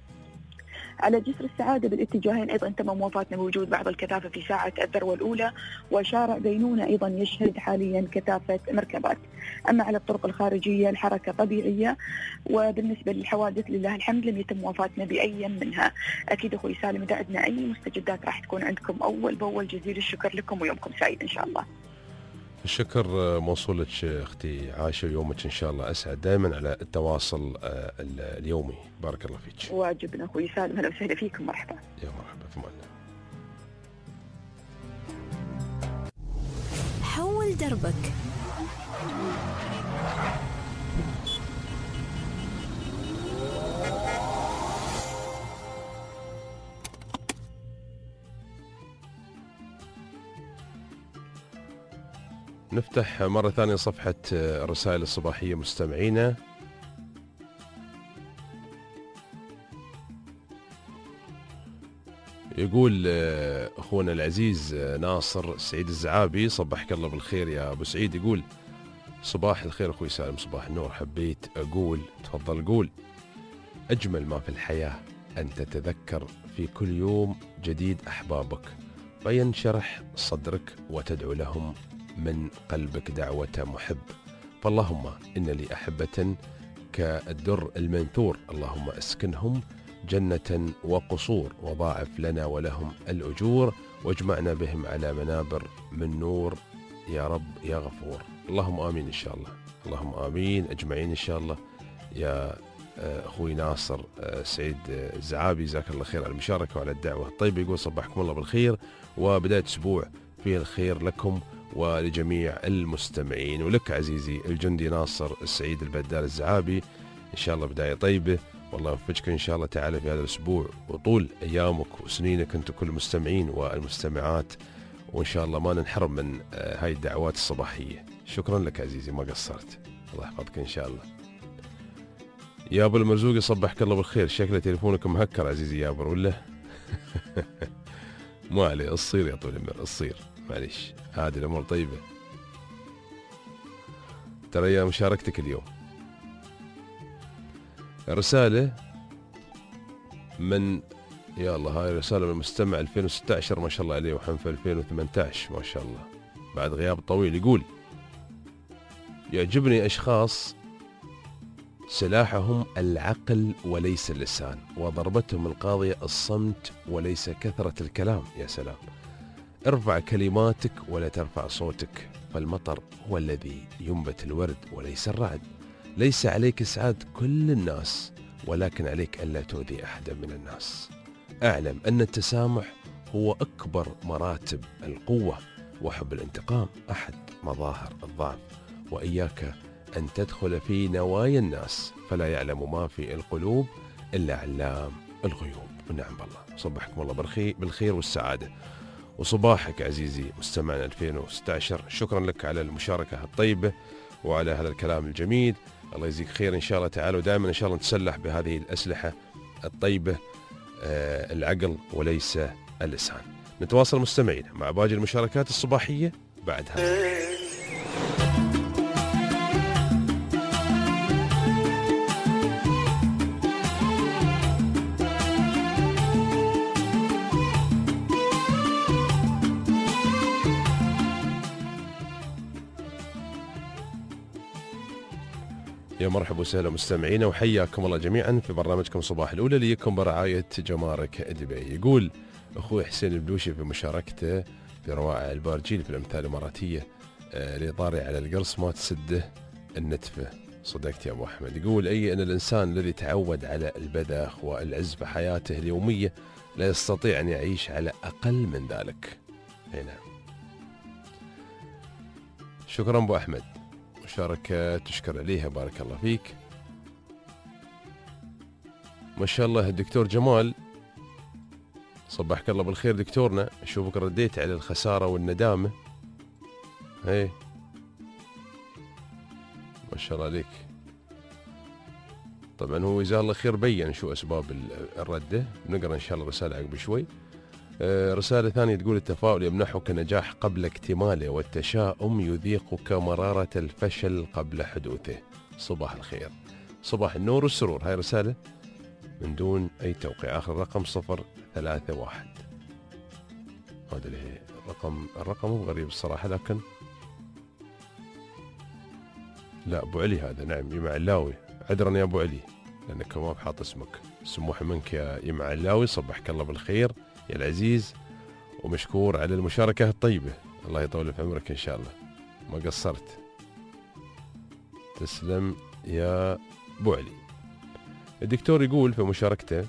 على جسر السعادة بالاتجاهين أيضا تم موافاتنا بوجود بعض الكثافة في ساعة الذروة الأولى، وشارع بينونة أيضا يشهد حاليا كثافة مركبات. أما على الطرق الخارجية الحركة طبيعية، وبالنسبة للحوادث لله الحمد لم يتم موافاتنا بأي منها. أكيد أخوي سالم إذا عندنا أي مستجدات راح تكون عندكم أول بأول. جزيل الشكر لكم ويومكم سعيد إن شاء الله. الشكر موصول لك أختي عاشة، ويومك إن شاء الله أسعد دائما على التواصل اليومي. بارك الله فيك. واجبنا أخوي سالم، هلا وسهلا فيكم. مرحبا. يا مرحبا في الله. حول دربك. نفتح مرة ثانية صفحة الرسائل الصباحية مستمعينا. يقول أخونا العزيز ناصر سعيد الزعابي: صبحك الله بالخير يا أبو سعيد. يقول: صباح الخير أخوي سالم، صباح النور. حبيت أقول، تفضل قول. أجمل ما في الحياة أن تتذكر في كل يوم جديد أحبابك فينشرح صدرك وتدعو لهم من قلبك دعوة محب. فاللهم إن لي أحبة كالدر المنثور، اللهم أسكنهم جنة وقصور، وضاعف لنا ولهم الأجور، واجمعنا بهم على منابر من نور يا رب يا غفور. اللهم آمين إن شاء الله، اللهم آمين أجمعين إن شاء الله. يا أخوي ناصر سعيد الزعابي جزاك الله خير على المشاركة وعلى الدعوة الطيبة. يقول: صبحكم الله بالخير وبداية أسبوع فيه الخير لكم ولجميع المستمعين، ولك عزيزي الجندي ناصر السعيد البدال الزعابي. إن شاء الله بداية طيبة، والله يوفقك إن شاء الله تعالى في هذا الأسبوع وطول أيامك وسنينك أنتم كل المستمعين والمستمعات، وإن شاء الله ما ننحرم من هاي الدعوات الصباحية. شكرا لك عزيزي، ما قصرت، الله يحفظك إن شاء الله. يا أبو المرزوق يصبحك الله بالخير، شكله تليفونك مهكر عزيزي يا أبو ولا؟ ما عليه، الصير يا طويل العمر، الصير معليش، هذه الأمور طيبة. ترى يا مشاركتك اليوم رسالة من، يا الله، هاي رسالة من المستمع ألفين وستة عشر ما شاء الله عليه، وحن في ألفين وثمانية عشر ما شاء الله بعد غياب طويل. يقول: يعجبني أشخاص سلاحهم العقل وليس اللسان، وضربتهم القاضية الصمت وليس كثرة الكلام. يا سلام. ارفع كلماتك ولا ترفع صوتك، فالمطر هو الذي ينبت الورد وليس الرعد. ليس عليك إسعاد كل الناس، ولكن عليك ألا تؤذي أحدا من الناس. أعلم أن التسامح هو أكبر مراتب القوة، وحب الانتقام أحد مظاهر الضعف. وإياك أن تدخل في نوايا الناس، فلا يعلم ما في القلوب إلا علام الغيوب. ونعم بالله. صبحكم الله بالخير والسعادة، وصباحك عزيزي مستمعنا ألفين وستة عشر. شكرا لك على المشاركة الطيبة وعلى هذا الكلام الجميل. الله يجزيك خير إن شاء الله تعالى، ودائما إن شاء الله نتسلح بهذه الأسلحة الطيبة، آه العقل وليس اللسان. نتواصل مستمعين مع باقي المشاركات الصباحية بعدها. يا مرحبا وسهلا مستمعينا، وحياكم الله جميعا في برنامجكم صباح الأولى ليكم برعاية جمارك دبي. يقول أخوي حسين البلوشي في مشاركته في روائع البارجيل في الأمثال الإماراتية: اللي طاري على القرص ما تسده النتفة. صدقت يا أبو أحمد. يقول: أي أن الإنسان الذي تعود على البذخ والعز في حياته اليومية لا يستطيع أن يعيش على أقل من ذلك. هنا شكرا أبو أحمد، مشاركة تشكر عليها، بارك الله فيك. ما شاء الله الدكتور جمال، صبحك الله بالخير دكتورنا. أشوفك رديت على الخسارة والندامة. هي ما شاء الله عليك. طبعا هو جزاه الله خير بين شو أسباب الردة، نقرأ إن شاء الله رسالة عقب شوي. رسالة ثانية تقول: التفاؤل يمنحك نجاح قبل اكتماله، والتشاؤم يذيقك مرارة الفشل قبل حدوثه. صباح الخير، صباح النور والسرور. هاي رسالة من دون أي توقيع، آخر رقم صفر ثلاثة واحد. هذا اللي الرقم الرقم مو غريب الصراحة، لكن لا أبو علي هذا. نعم يمع اللاوي، عذرا يا أبو علي لأنك ما بحاط اسمك. سموح منك يا يمع اللاوي، صبحك الله بالخير يا العزيز، ومشكور على المشاركة الطيبة. الله يطول في عمرك إن شاء الله، ما قصرت. تسلم يا أبو علي. الدكتور يقول في مشاركته: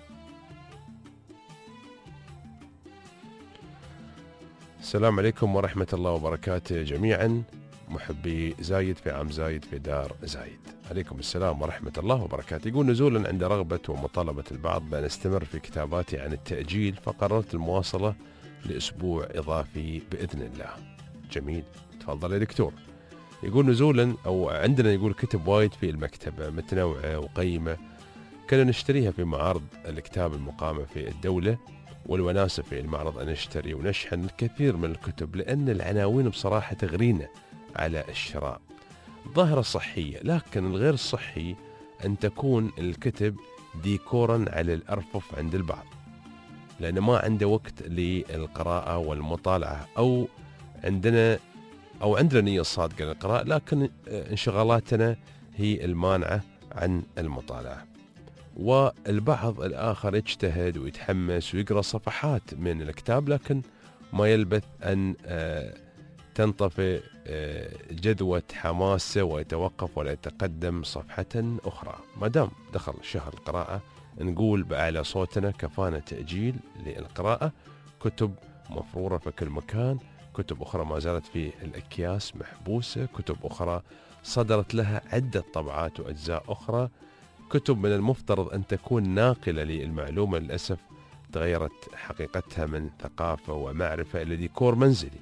السلام عليكم ورحمة الله وبركاته جميعا، محبي زايد في عام زايد في دار زايد. عليكم السلام ورحمة الله وبركاته. يقول: نزولا عند رغبة ومطالبة البعض بأن استمر في كتاباتي عن التأجيل، فقررت المواصلة لأسبوع إضافي بإذن الله. جميل، تفضل يا دكتور. يقول: نزولا أو عندنا يقول كتب وايد في المكتبة متنوعة وقيمة، كنا نشتريها في معارض الكتاب المقامة في الدولة، والوناسة في المعرض أن نشتري ونشحن الكثير من الكتب، لأن العناوين بصراحة تغرينا على الشراء. ظاهرة صحية، لكن الغير صحي أن تكون الكتب ديكورا على الأرفف عند البعض، لأن ما عنده وقت للقراءة والمطالعة، أو عندنا أو عندنا نية صادقة للقراءة، لكن انشغالاتنا هي المانعة عن المطالعة. والبعض الآخر يجتهد ويتحمس ويقرأ صفحات من الكتاب، لكن ما يلبث أن تنطفئ جذوة حماسه ويتوقف ولا يتقدم صفحة أخرى. ما دام دخل شهر القراءة نقول بأعلى صوتنا: كفانا تأجيل للقراءة. كتب مفرورة في كل مكان، كتب أخرى ما زالت في الأكياس محبوسة، كتب أخرى صدرت لها عدة طبعات وأجزاء أخرى، كتب من المفترض أن تكون ناقلة للمعلومة للأسف تغيرت حقيقتها من ثقافة ومعرفة إلى ديكور منزلي.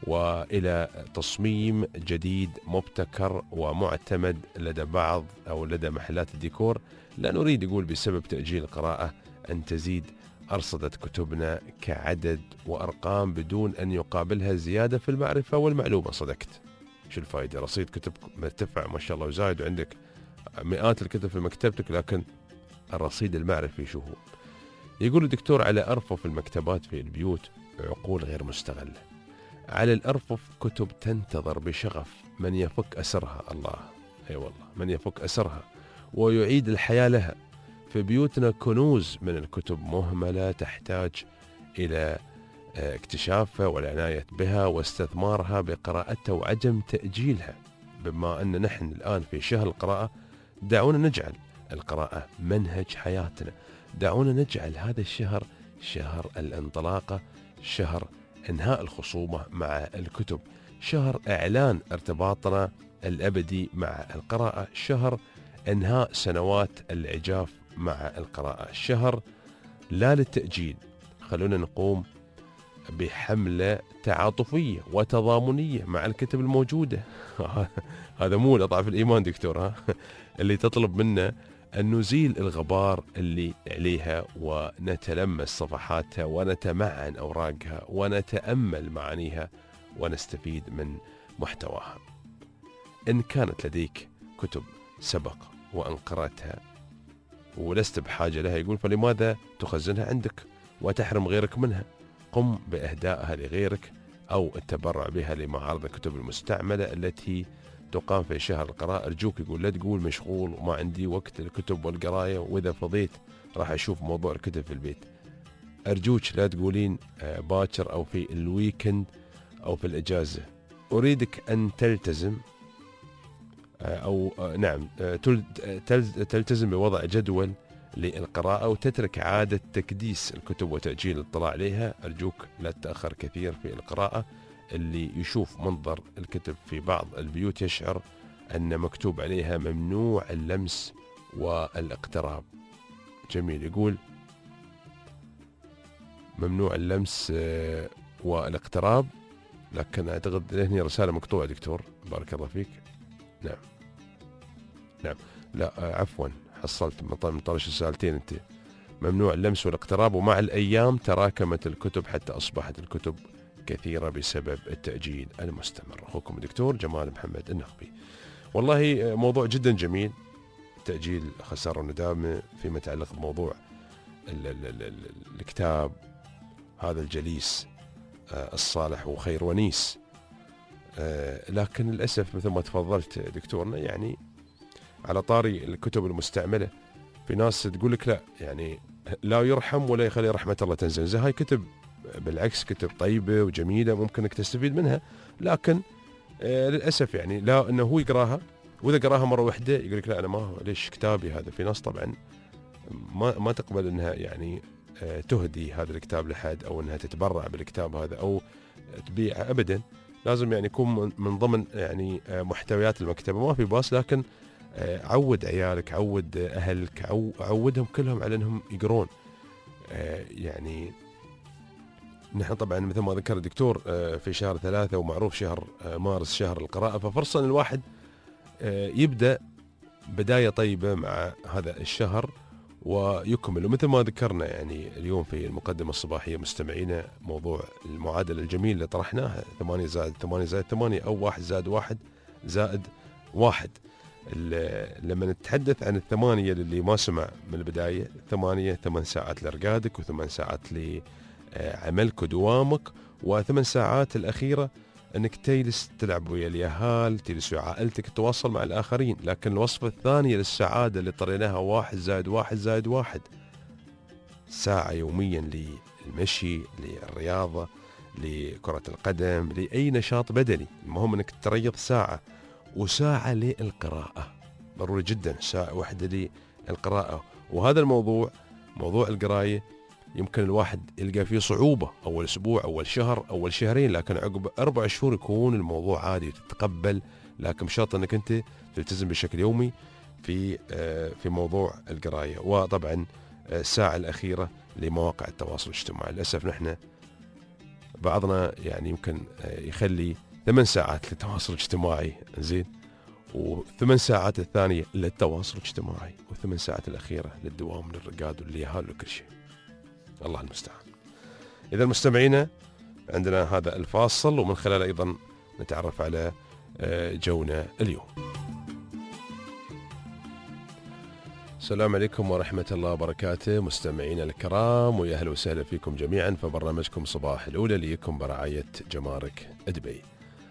وإلى تصميم جديد مبتكر ومعتمد لدى بعض أو لدى محلات الديكور. لا نريد يقول بسبب تأجيل القراءة أن تزيد أرصدة كتبنا كعدد وأرقام بدون أن يقابلها زيادة في المعرفة والمعلومة. صدقت، شو الفائدة؟ رصيد كتب مرتفع ما شاء الله وزايد وعندك مئات الكتب في مكتبتك، لكن الرصيد المعرفي شو هو؟ يقول الدكتور على أرفف المكتبات في البيوت عقول غير مستغلة، على الأرفف كتب تنتظر بشغف من يفك أسرها. الله، أي والله، من يفك أسرها ويعيد الحياة لها. في بيوتنا كنوز من الكتب مهملة تحتاج إلى اكتشافها والعناية بها واستثمارها بقراءتها وعدم تأجيلها. بما أن نحن الآن في شهر القراءة، دعونا نجعل القراءة منهج حياتنا. دعونا نجعل هذا الشهر شهر الانطلاقة، شهر انهاء الخصومة مع الكتب، شهر إعلان ارتباطنا الأبدي مع القراءة، شهر انهاء سنوات العجاف مع القراءة، شهر لا للتأجيل. خلونا نقوم بحملة تعاطفية وتضامنية مع الكتب الموجودة. هذا مو لأضعف الإيمان دكتور، ها اللي تطلب منا أن نزيل الغبار اللي عليها ونتلمس صفحاتها ونتمعن أوراقها ونتأمل معانيها ونستفيد من محتواها. إن كانت لديك كتب سبق وأن قرأتها ولست بحاجة لها، يقول، فلماذا تخزنها عندك وتحرم غيرك منها؟ قم بإهدائها لغيرك أو التبرع بها لمعارض الكتب المستعملة التي تقام في شهر القراءة. أرجوك، يقول، لا تقول مشغول وما عندي وقت الكتب والقراية وإذا فضيت راح أشوف موضوع الكتب في البيت. أرجوك لا تقولين باكر أو في الويكند أو في الإجازة. أريدك أن تلتزم أو نعم تلتزم بوضع جدول للقراءة وتترك عادة تكديس الكتب وتأجيل الاطلاع عليها. أرجوك لا تتأخر كثير في القراءة. اللي يشوف منظر الكتب في بعض البيوت يشعر أن مكتوب عليها ممنوع اللمس والاقتراب. جميل، يقول ممنوع اللمس والاقتراب، لكن أعتقد هني رسالة مقطوعة دكتور، بارك الله فيك. نعم نعم لا عفوا، حصلت من طرش رسالتين أنت. ممنوع اللمس والاقتراب، ومع الأيام تراكمت الكتب حتى أصبحت الكتب كثيرة بسبب التأجيل المستمر. أخوكم الدكتور جمال محمد النخبي. والله موضوع جدا جميل، تأجيل خسارة وندامة فيما يتعلق بموضوع ال ال ال ال الكتاب هذا الجليس الصالح وخير ونيس. لكن للأسف مثل ما تفضلت دكتورنا، يعني على طاري الكتب المستعملة، في ناس تقول لك لا، يعني لا يرحم ولا يخلي رحمة الله تنزل. زي هاي كتب بالعكس كتب طيبة وجميلة ممكن انك تستفيد منها، لكن آه للأسف يعني لا انه هو يقراها، واذا قراها مرة واحدة يقول لك لا انا ما ليش كتابي هذا. في ناس طبعا ما ما تقبل انها يعني آه تهدي هذا الكتاب لحد او انها تتبرع بالكتاب هذا او تبيعه ابدا. لازم يعني يكون من ضمن يعني آه محتويات المكتبة، ما في باس، لكن آه عود عيالك، عود اهلك، عودهم كلهم على انهم يقرون. آه يعني نحن طبعا مثل ما ذكر الدكتور في شهر ثلاثة ومعروف شهر مارس شهر القراءة، ففرصة ان الواحد يبدأ بداية طيبة مع هذا الشهر ويكمل. ومثل ما ذكرنا يعني اليوم في المقدمة الصباحية مستمعينا موضوع المعادلة الجميل اللي طرحناها، ثمانية زائد ثمانية زائد ثمانية أو واحد زائد واحد زائد واحد. لما نتحدث عن الثمانية للي ما سمع من البداية، ثمانية ثمان ساعات لرقادك وثمان ساعات لعملك ودوامك، وثمان ساعات الأخيرة أنك تجلس تلعب ويا اليهال، تجلس ويا عائلتك، تتواصل مع الآخرين. لكن الوصفة الثانية للسعادة اللي طريناها واحد زائد واحد زائد واحد، ساعة يوميا للمشي، للرياضة، لكرة القدم، لأي نشاط بدني. المهم أنك تريض ساعة، وساعة للقراءة، ضروري جدا ساعة واحدة للقراءة. وهذا الموضوع موضوع القراية يمكن الواحد يلقى فيه صعوبة أول أسبوع، أول شهر، أول شهرين، لكن عقب أربع شهور يكون الموضوع عادي وتتقبل. لكن بشرط أنك أنت تلتزم بشكل يومي في في موضوع القراية. وطبعا الساعة الأخيرة لمواقع التواصل الاجتماعي. للأسف نحن بعضنا يعني يمكن يخلي ثمان ساعات للتواصل الاجتماعي زين، وثمان ساعات الثانية للتواصل الاجتماعي، وثمان ساعات الأخيرة للدوام للرقاد والليهال وكل شيء. الله المستعان. إذا مستمعينا عندنا هذا الفاصل، ومن خلاله أيضا نتعرف على جونا اليوم. السلام عليكم ورحمة الله وبركاته مستمعينا الكرام، ويا أهلا وسهلا فيكم جميعا في برنامجكم صباح الأولى ليكم برعاية جمارك دبي.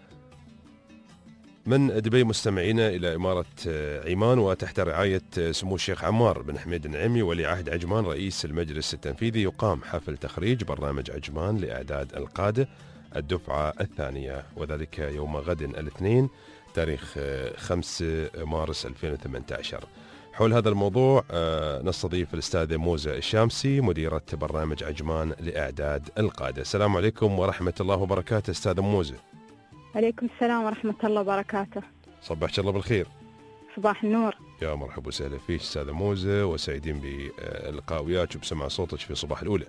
من دبي مستمعينا إلى إمارة عمان، وتحت رعاية سمو الشيخ عمار بن حميد النعيمي ولي عهد عجمان رئيس المجلس التنفيذي، يقام حفل تخريج برنامج عجمان لإعداد القادة الدفعة الثانية، وذلك يوم غد الاثنين تاريخ خمسة مارس ألفين وثمانية عشر. حول هذا الموضوع نستضيف الأستاذة موزة الشامسي مديرة برنامج عجمان لإعداد القادة. السلام عليكم ورحمة الله وبركاته أستاذة موزة. عليكم السلام ورحمة الله وبركاته. صباحك الله بالخير. صباح النور. يا مرحبا وسهلا فيك أستاذة موزة، وسعيدين باللقاء وياك وبسمع صوتك في صباح الأولى.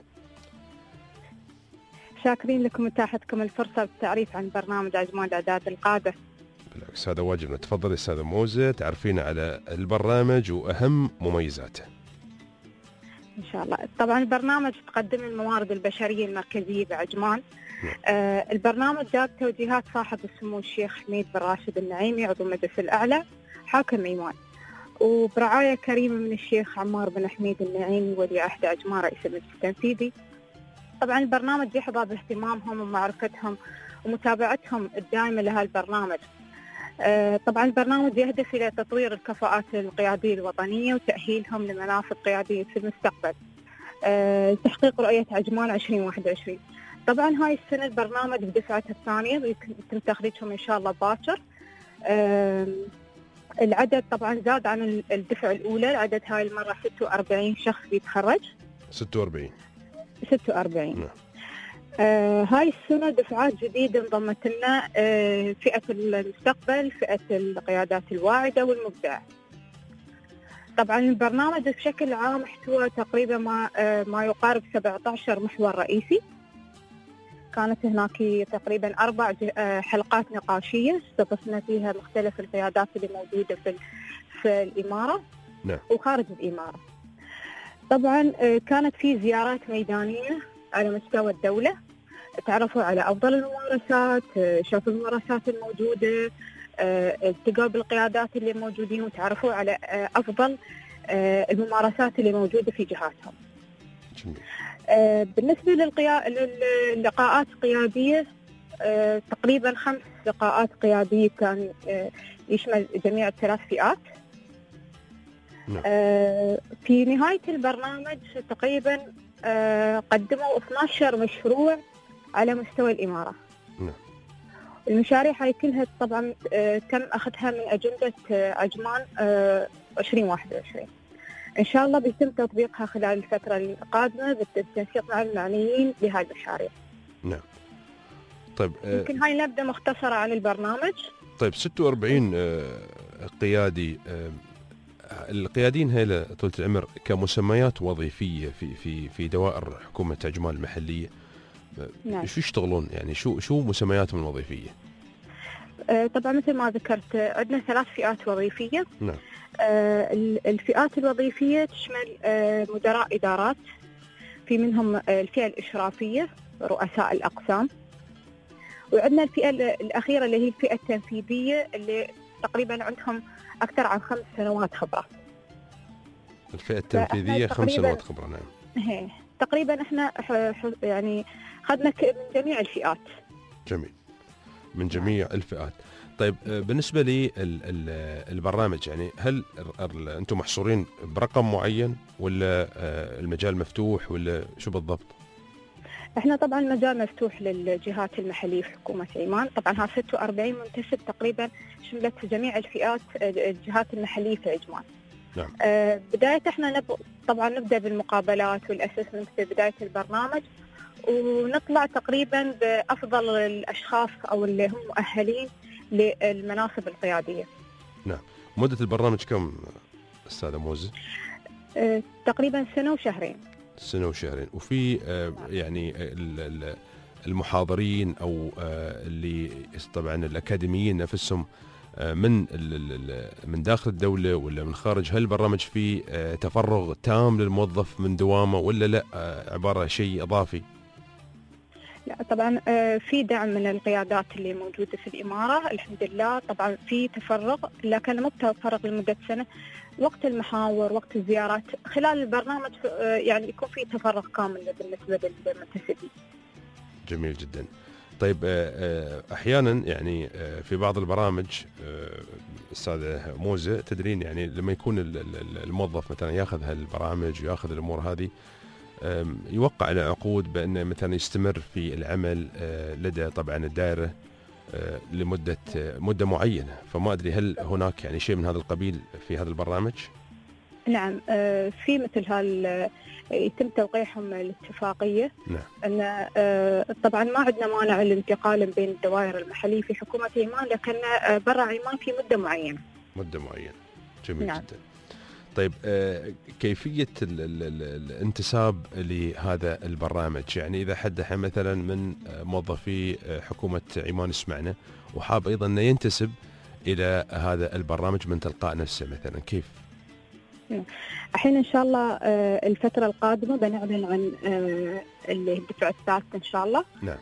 شاكرين لكم اتاحتكم الفرصة بالتعريف عن برنامج عجمان لإعداد القادة. بالعكس هذا واجبنا. تفضلي أستاذة موزة تعرفين على البرنامج وأهم مميزاته. إن شاء الله. طبعا البرنامج تقدم الموارد البشرية المركزية بعجمان. آه البرنامج جاب توجيهات صاحب السمو الشيخ حميد بن راشد النعيمي عضو المجلس الأعلى حاكم عمان، وبرعاية كريمة من الشيخ عمار بن حميد النعيمي ولي عهد عجمان رئيس المجلس التنفيذي. طبعا البرنامج يحظى باهتمامهم ومعرفتهم ومتابعتهم الدائمة لهالبرنامج. آه طبعا البرنامج يهدف إلى تطوير الكفاءات القيادية الوطنية وتأهيلهم لمناصب قيادية في المستقبل، آه تحقيق رؤية عجمان عشرين واحد وعشرين. طبعا هاي السنة البرنامج بدفعته الثانية ويتم تخريجهم إن شاء الله باكر. آه العدد طبعا زاد عن الدفعة الأولى، العدد هاي المرة ستة وأربعين شخص بيتخرج. ستة وأربعين ستة وأربعين. نعم. آه هاي السنة دفعات جديدة انضمت لنا، آه فئة المستقبل، فئة القيادات الواعدة والمبدعة. طبعا البرنامج بشكل عام احتوى تقريبا ما آه ما يقارب سبعة عشر محور رئيسي. كانت هناك تقريبا أربع آه حلقات نقاشية استضفنا فيها مختلف القيادات اللي موجودة في في الإمارة. نعم. وخارج الإمارة. طبعا آه كانت في زيارات ميدانية على مستوى الدولة، تعرفوا على أفضل الممارسات، شافوا الممارسات الموجودة، التقوا بالقيادات اللي موجودين وتعرفوا على أفضل الممارسات اللي موجودة في جهاتهم. بالنسبة للقيا... للقاءات قيادية تقريبا خمس لقاءات قيادية كان يشمل جميع الثلاث فئات. في نهاية البرنامج تقريبا قدموا اثني عشر مشروع على مستوى الإمارة. نعم. المشاريع هاي كلها طبعا تم أخذها من أجندة عجمان عشرين واحد وعشرين. إن شاء الله بيتم تطبيقها خلال الفترة القادمة بالتنسيق مع المعنيين بهاي المشاريع. نعم. طيب يمكن هاي نبذة مختصرة عن البرنامج. طيب ستة وأربعين قيادي، القيادين هيلا طولة العمر كمسميات وظيفية في في في دوائر حكومة عجمان المحلية. نعم. شو يشتغلون يعني شو شو مسمياتهم الوظيفية؟ آه طبعا مثل ما ذكرت عندنا ثلاث فئات وظيفية. نعم. آه الفئات الوظيفية تشمل آه مدراء إدارات، في منهم آه الفئة الإشرافية رؤساء الأقسام، وعندنا الفئة الأخيرة اللي هي الفئة التنفيذية اللي تقريبا عندهم أكثر عن خمس سنوات خبرة. الفئة التنفيذية خمس سنوات خبرة. نعم. هي. تقريبا احنا يعني أخذنا من جميع الفئات. جميل. من جميع الفئات. طيب بالنسبة لي البرنامج يعني هل أنتم محصورين برقم معين ولا المجال مفتوح ولا شو بالضبط؟ احنا طبعا المجال مفتوح للجهات المحلية في حكومة عمان. طبعا ها ستة وأربعين منتسب تقريبا شملت جميع الفئات الجهات المحلية في عمان. نعم. آه بداية احنا نب... طبعا نبدأ بالمقابلات والأسسمنت في بداية البرنامج، ونطلع تقريبا بأفضل الأشخاص أو اللي هم مؤهلين للمناصب القيادية. نعم. مدة البرنامج كم أستاذة موزة؟ آه تقريبا سنة وشهرين. سنة وشهرين. وفي آه يعني المحاضرين أو اللي طبعا الأكاديميين نفسهم من من داخل الدولة ولا من خارج، هل البرنامج فيه تفرغ تام للموظف من دوامه ولا لا عبارة شيء إضافي؟ لا طبعا في دعم من القيادات اللي موجودة في الإمارة الحمد لله. طبعا في تفرغ لكن مو تفرغ لمدة سنة، وقت المحاور وقت الزيارات خلال البرنامج يعني يكون في تفرغ كامل بالنسبة للمنتسبين. جميل جدا. طيب احيانا يعني في بعض البرامج استاذه موزة تدرين يعني لما يكون الموظف مثلا ياخذ هالبرامج وياخذ الامور هذه يوقع على عقود بانه مثلا يستمر في العمل لدى طبعا الدائره لمده مده معينه، فما ادري هل هناك يعني شيء من هذا القبيل في هذا البرنامج؟ نعم في مثل هال يتم توقيعهم الاتفاقية. نعم. أن طبعا ما عندنا مانع الانتقال بين الدوائر المحلية في حكومة عمان، لكن برا عمان في مدة معينة. مدة معينة. جميل. نعم. جدا. طيب كيفية الانتساب لهذا البرنامج، يعني إذا حد مثلا من موظفي حكومة عمان يسمعنا وحاب أيضا أن ينتسب إلى هذا البرنامج من تلقاء نفسه مثلا كيف؟ الحين إن شاء الله الفترة القادمة بنعلن عن اللي الدفعة الثالثة إن شاء الله. نعم.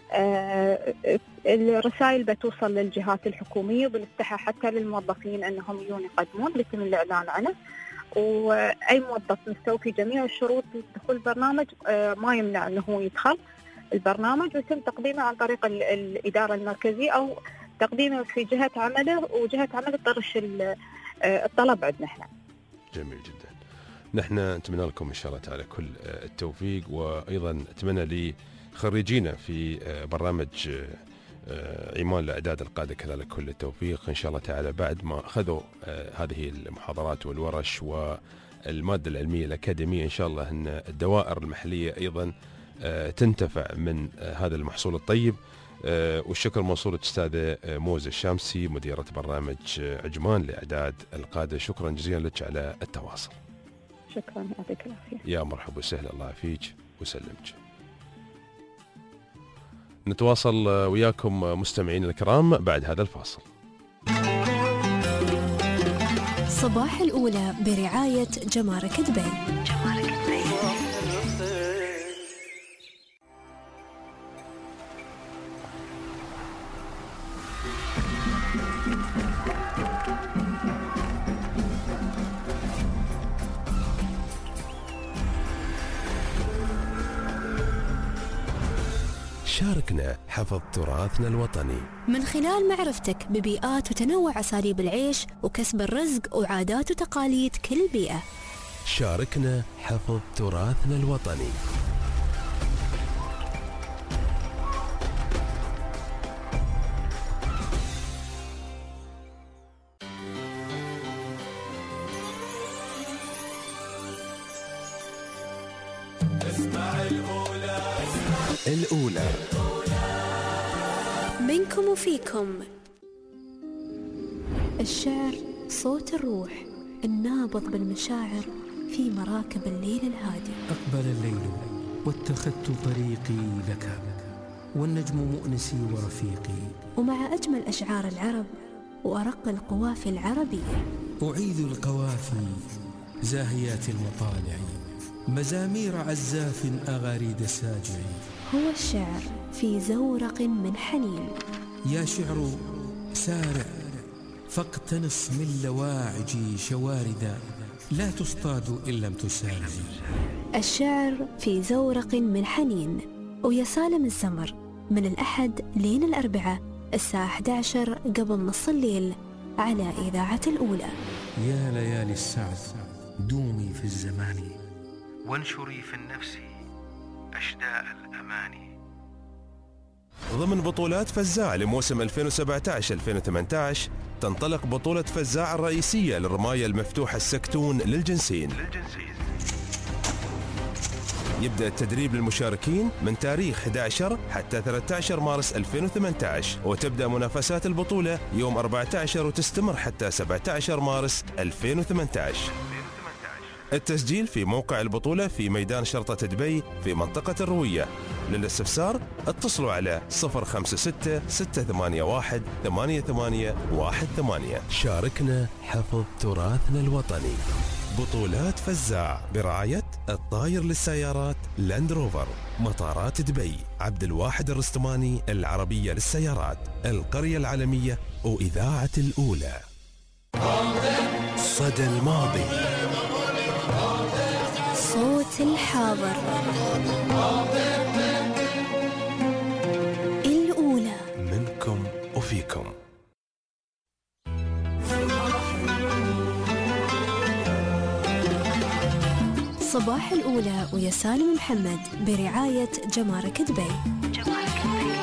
الرسائل بتوصل للجهات الحكومية وبنفتحها حتى للموظفين أنهم يجون يقدمون، بيتم الإعلان عنه، وأي موظف مستوفي جميع الشروط لدخول البرنامج ما يمنع أنه هو يدخل البرنامج، ويتم تقديمه عن طريق الإدارة المركزية أو تقديمه في جهة عمله، وجهة عمله تطرش الطلب عندنا احنا. جميل جدا. نحن نتمنى لكم إن شاء الله تعالى كل التوفيق، وأيضا أتمنى لخريجينا في برنامج عمان لإعداد القادة كذلك كل التوفيق إن شاء الله تعالى بعد ما أخذوا هذه المحاضرات والورش والمادة العلمية الأكاديمية. إن شاء الله أن الدوائر المحلية أيضا تنتفع من هذا المحصول الطيب. والشكر موصول أستاذة موزة الشامسي مديرة برنامج عجمان لإعداد القادة، شكرا جزيلا لك على التواصل. شكرا، يعطيك العافية. يا مرحبا وسهلا، الله يعافيك وسلمك. نتواصل وياكم مستمعين الكرام بعد هذا الفاصل. صباح الأولى برعاية جمارك دبي. جمارك دبي. شاركنا حفظ تراثنا الوطني من خلال معرفتك ببيئات وتنوع أساليب العيش وكسب الرزق وعادات وتقاليد كل بيئة. شاركنا حفظ تراثنا الوطني. اسمع الأولى. الأولى منكم وفيكم. الشعر صوت الروح النابض بالمشاعر في مراكب الليل الهادي. أقبل الليل واتخذت طريقي لك، والنجم مؤنسي ورفيقي. ومع أجمل أشعار العرب وأرق القوافي العربية أعيد القوافي زاهيات المطالع، مزامير عزاف أغاريد ساجع. هو الشعر في زورق من حنين. يا شعر سارع فاقتنص من لواعجي شواردا، لا تصطاد إن لم تسارع. الشعر في زورق من حنين، ويا سالم الزمر من الأحد لين الأربعاء الساعة أحد عشر قبل نص الليل على إذاعة الأولى. يا ليالي السعد دومي في الزمان، وانشري في النفس أشداء الأماني. ضمن بطولات فزاع لموسم ألفين وسبعة عشر ألفين وثمانية عشر تنطلق بطولة فزاع الرئيسية للرماية المفتوحة السكتون للجنسين. يبدأ التدريب للمشاركين من تاريخ أحد عشر حتى ثلاثة عشر مارس ألفين وثمانية عشر، وتبدأ منافسات البطولة يوم أربعة عشر وتستمر حتى سبعة عشر مارس ألفين وثمانية عشر. التسجيل في موقع البطولة في ميدان شرطة دبي في منطقة الروية، للاستفسار اتصلوا على صفر خمسة ستة ستة ثمانية واحد ثمانية ثمانية واحد ثمانية. شاركنا حفظ تراثنا الوطني. بطولات فزاع برعاية الطاير للسيارات لاند روفر، مطارات دبي، عبد الواحد الرستماني العربية للسيارات، القرية العالمية وإذاعة الأولى. صدى الماضي، صوت الحاضر، الأولى منكم وفيكم. صباح الأولى ويا سالم محمد برعاية جمارك دبي. جمارك دبي.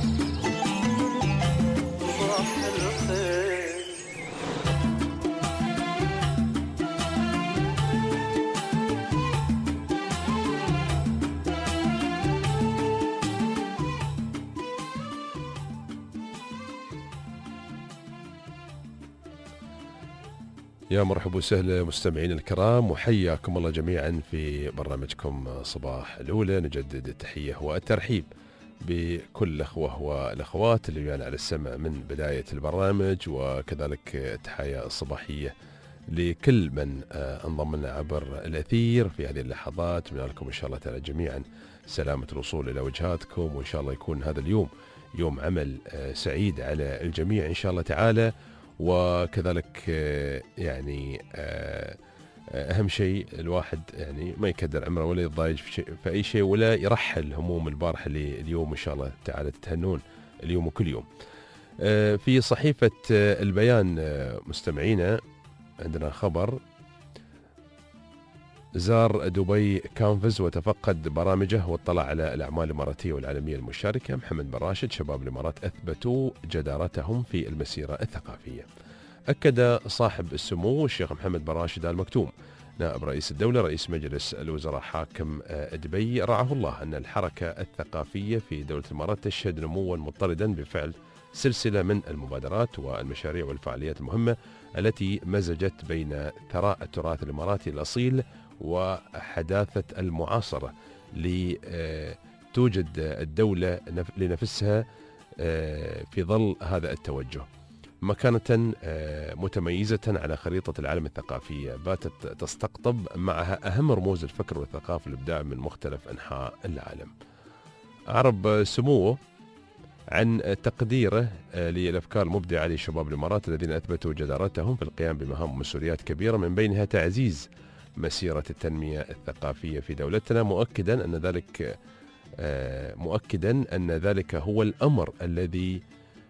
يا مرحبا وسهلا مستمعين الكرام، وحياكم الله جميعا في برنامجكم صباح الأولى. نجدد التحية والترحيب بكل الأخوة والأخوات اللي ويانا على السمع من بداية البرنامج، وكذلك التحية الصباحية لكل من انضم لنا عبر الأثير في هذه اللحظات. من لكم إن شاء الله تعالى جميعا سلامة الوصول إلى وجهاتكم، وإن شاء الله يكون هذا اليوم يوم عمل سعيد على الجميع إن شاء الله تعالى. وكذلك يعني أهم شيء الواحد يعني ما يكدر عمره ولا يتضايج في, في أي شيء، ولا يرحل هموم البارحة اليوم إن شاء الله تعالى تتهنون اليوم وكل يوم. في صحيفة البيان مستمعينا عندنا خبر: زار دبي كانفز وتفقد برامجه واطلع على الأعمال الإماراتية والعالمية المشاركة. محمد بن راشد: شباب الإمارات أثبتوا جدارتهم في المسيرة الثقافية. أكد صاحب السمو الشيخ محمد بن راشد آل مكتوم نائب رئيس الدولة رئيس مجلس الوزراء حاكم دبي رعاه الله أن الحركة الثقافية في دولة الإمارات تشهد نموا مضطردا بفعل سلسلة من المبادرات والمشاريع والفعاليات المهمة التي مزجت بين ثراء التراث الإماراتي الأصيل وحداثة المعاصرة لتوجد الدولة لنفسها في ظل هذا التوجه مكانة متميزة على خريطة العالم الثقافية باتت تستقطب معها أهم رموز الفكر والثقافة والإبداع من مختلف أنحاء العالم. أعرب سموه عن تقديره للأفكار المبدعة لشباب الإمارات الذين أثبتوا جدارتهم في القيام بمهام ومسؤوليات كبيرة، من بينها تعزيز مسيرة التنمية الثقافية في دولتنا، مؤكدا أن ذلك مؤكدا أن ذلك هو الأمر الذي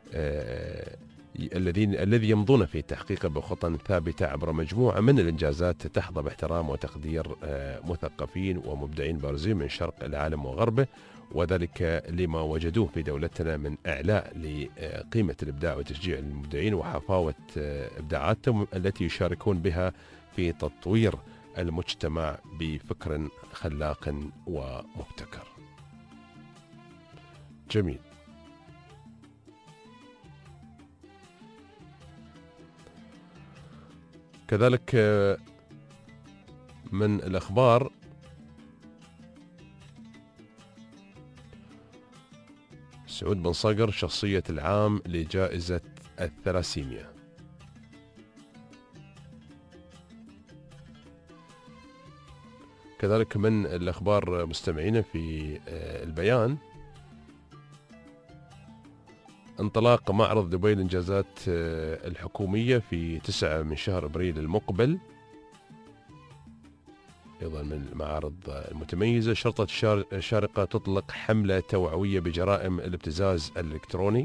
الذي الذي يمضون في تحقيقه بخطى ثابتة عبر مجموعة من الإنجازات تحظى باحترام وتقدير مثقفين ومبدعين بارزين من شرق العالم وغربه، وذلك لما وجدوه في دولتنا من إعلاء لقيمة الإبداع وتشجيع المبدعين وحفاوة إبداعاتهم التي يشاركون بها في تطوير المجتمع بفكر خلاق ومبتكر. جميل. كذلك من الأخبار سعود بن صقر شخصية العام لجائزة الثلاسيميا. كذلك من الأخبار مستمعين في البيان: انطلاق معرض دبي للإنجازات الحكومية في تسعة من شهر أبريل المقبل، أيضا من المعارض المتميزة. شرطة الشارقة تطلق حملة توعوية بجرائم الابتزاز الإلكتروني.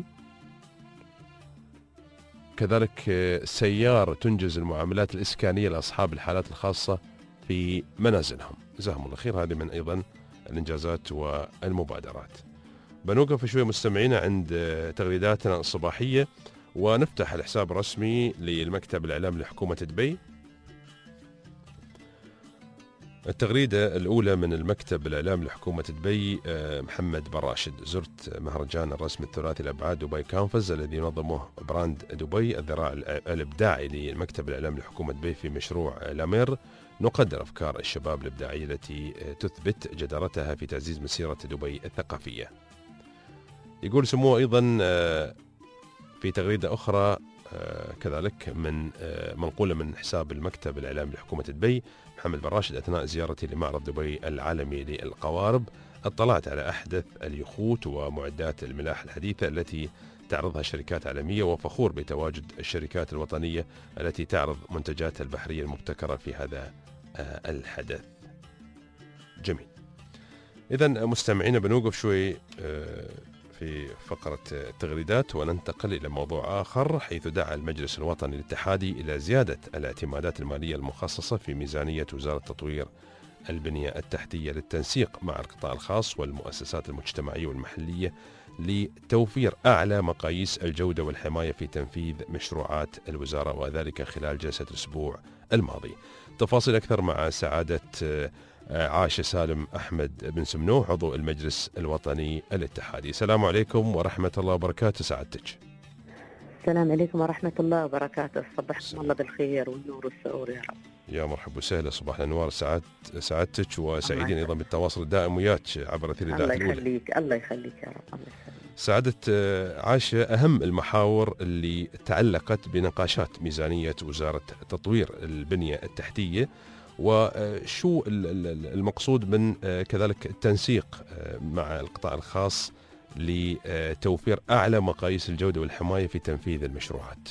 كذلك سيار تنجز المعاملات الإسكانية لأصحاب الحالات الخاصة في منازلهم. جزاهم الله خير. هذه من أيضا الإنجازات والمبادرات. بنوقف شوية مستمعينا عند تغريداتنا الصباحية ونفتح الحساب الرسمي للمكتب الإعلامي لحكومة دبي. التغريدة الأولى من المكتب الإعلام لحكومة دبي، محمد بن راشد: زرت مهرجان الرسم الثلاثي الأبعاد دبي كانفاس الذي ينظمه براند دبي، الذراع الإبداعي للمكتب الإعلام لحكومة دبي في مشروع لامير. نقدر أفكار الشباب الإبداعية التي تثبت جدارتها في تعزيز مسيرة دبي الثقافية. يقول سموه أيضا في تغريدة أخرى كذلك من منقولة من حساب المكتب الإعلامي لحكومة دبي: محمد بن راشد: أثناء زيارتي لمعرض دبي العالمي للقوارب اطلعت على أحدث اليخوت ومعدات الملاحة الحديثة التي تعرضها شركات عالمية، وفخور بتواجد الشركات الوطنية التي تعرض منتجاتها البحرية المبتكرة في هذا الحدث. جميل. إذن مستمعين بنوقف شوي في فقرة التغريدات وننتقل إلى موضوع آخر، حيث دعا المجلس الوطني الاتحادي إلى زيادة الاعتمادات المالية المخصصة في ميزانية وزارة تطوير البنية التحتية للتنسيق مع القطاع الخاص والمؤسسات المجتمعية والمحلية لتوفير أعلى مقاييس الجودة والحماية في تنفيذ مشروعات الوزارة، وذلك خلال جلسة الأسبوع الماضي. تفاصيل أكثر مع سعادة عاشة سالم أحمد بن سمنوح، عضو المجلس الوطني الاتحادي. السلام عليكم ورحمة الله وبركاته سعادتك. السلام عليكم ورحمة الله وبركاته، صبحكم الله بالخير والنور والسرور يا رب. يا مرحبا وسهلا، صباح الأنوار سعادة سعادتك، وسعيدين أيضا بالتواصل الدائم وياك عبر أثير الإذاعة الأولى. الله يخليك الله يخليك يا رب. الله يخليك. سعادة عاشة، أهم المحاور اللي تعلقت بنقاشات ميزانية وزارة تطوير البنية التحتية، وشو المقصود من كذلك التنسيق مع القطاع الخاص لتوفير أعلى مقاييس الجودة والحماية في تنفيذ المشروعات؟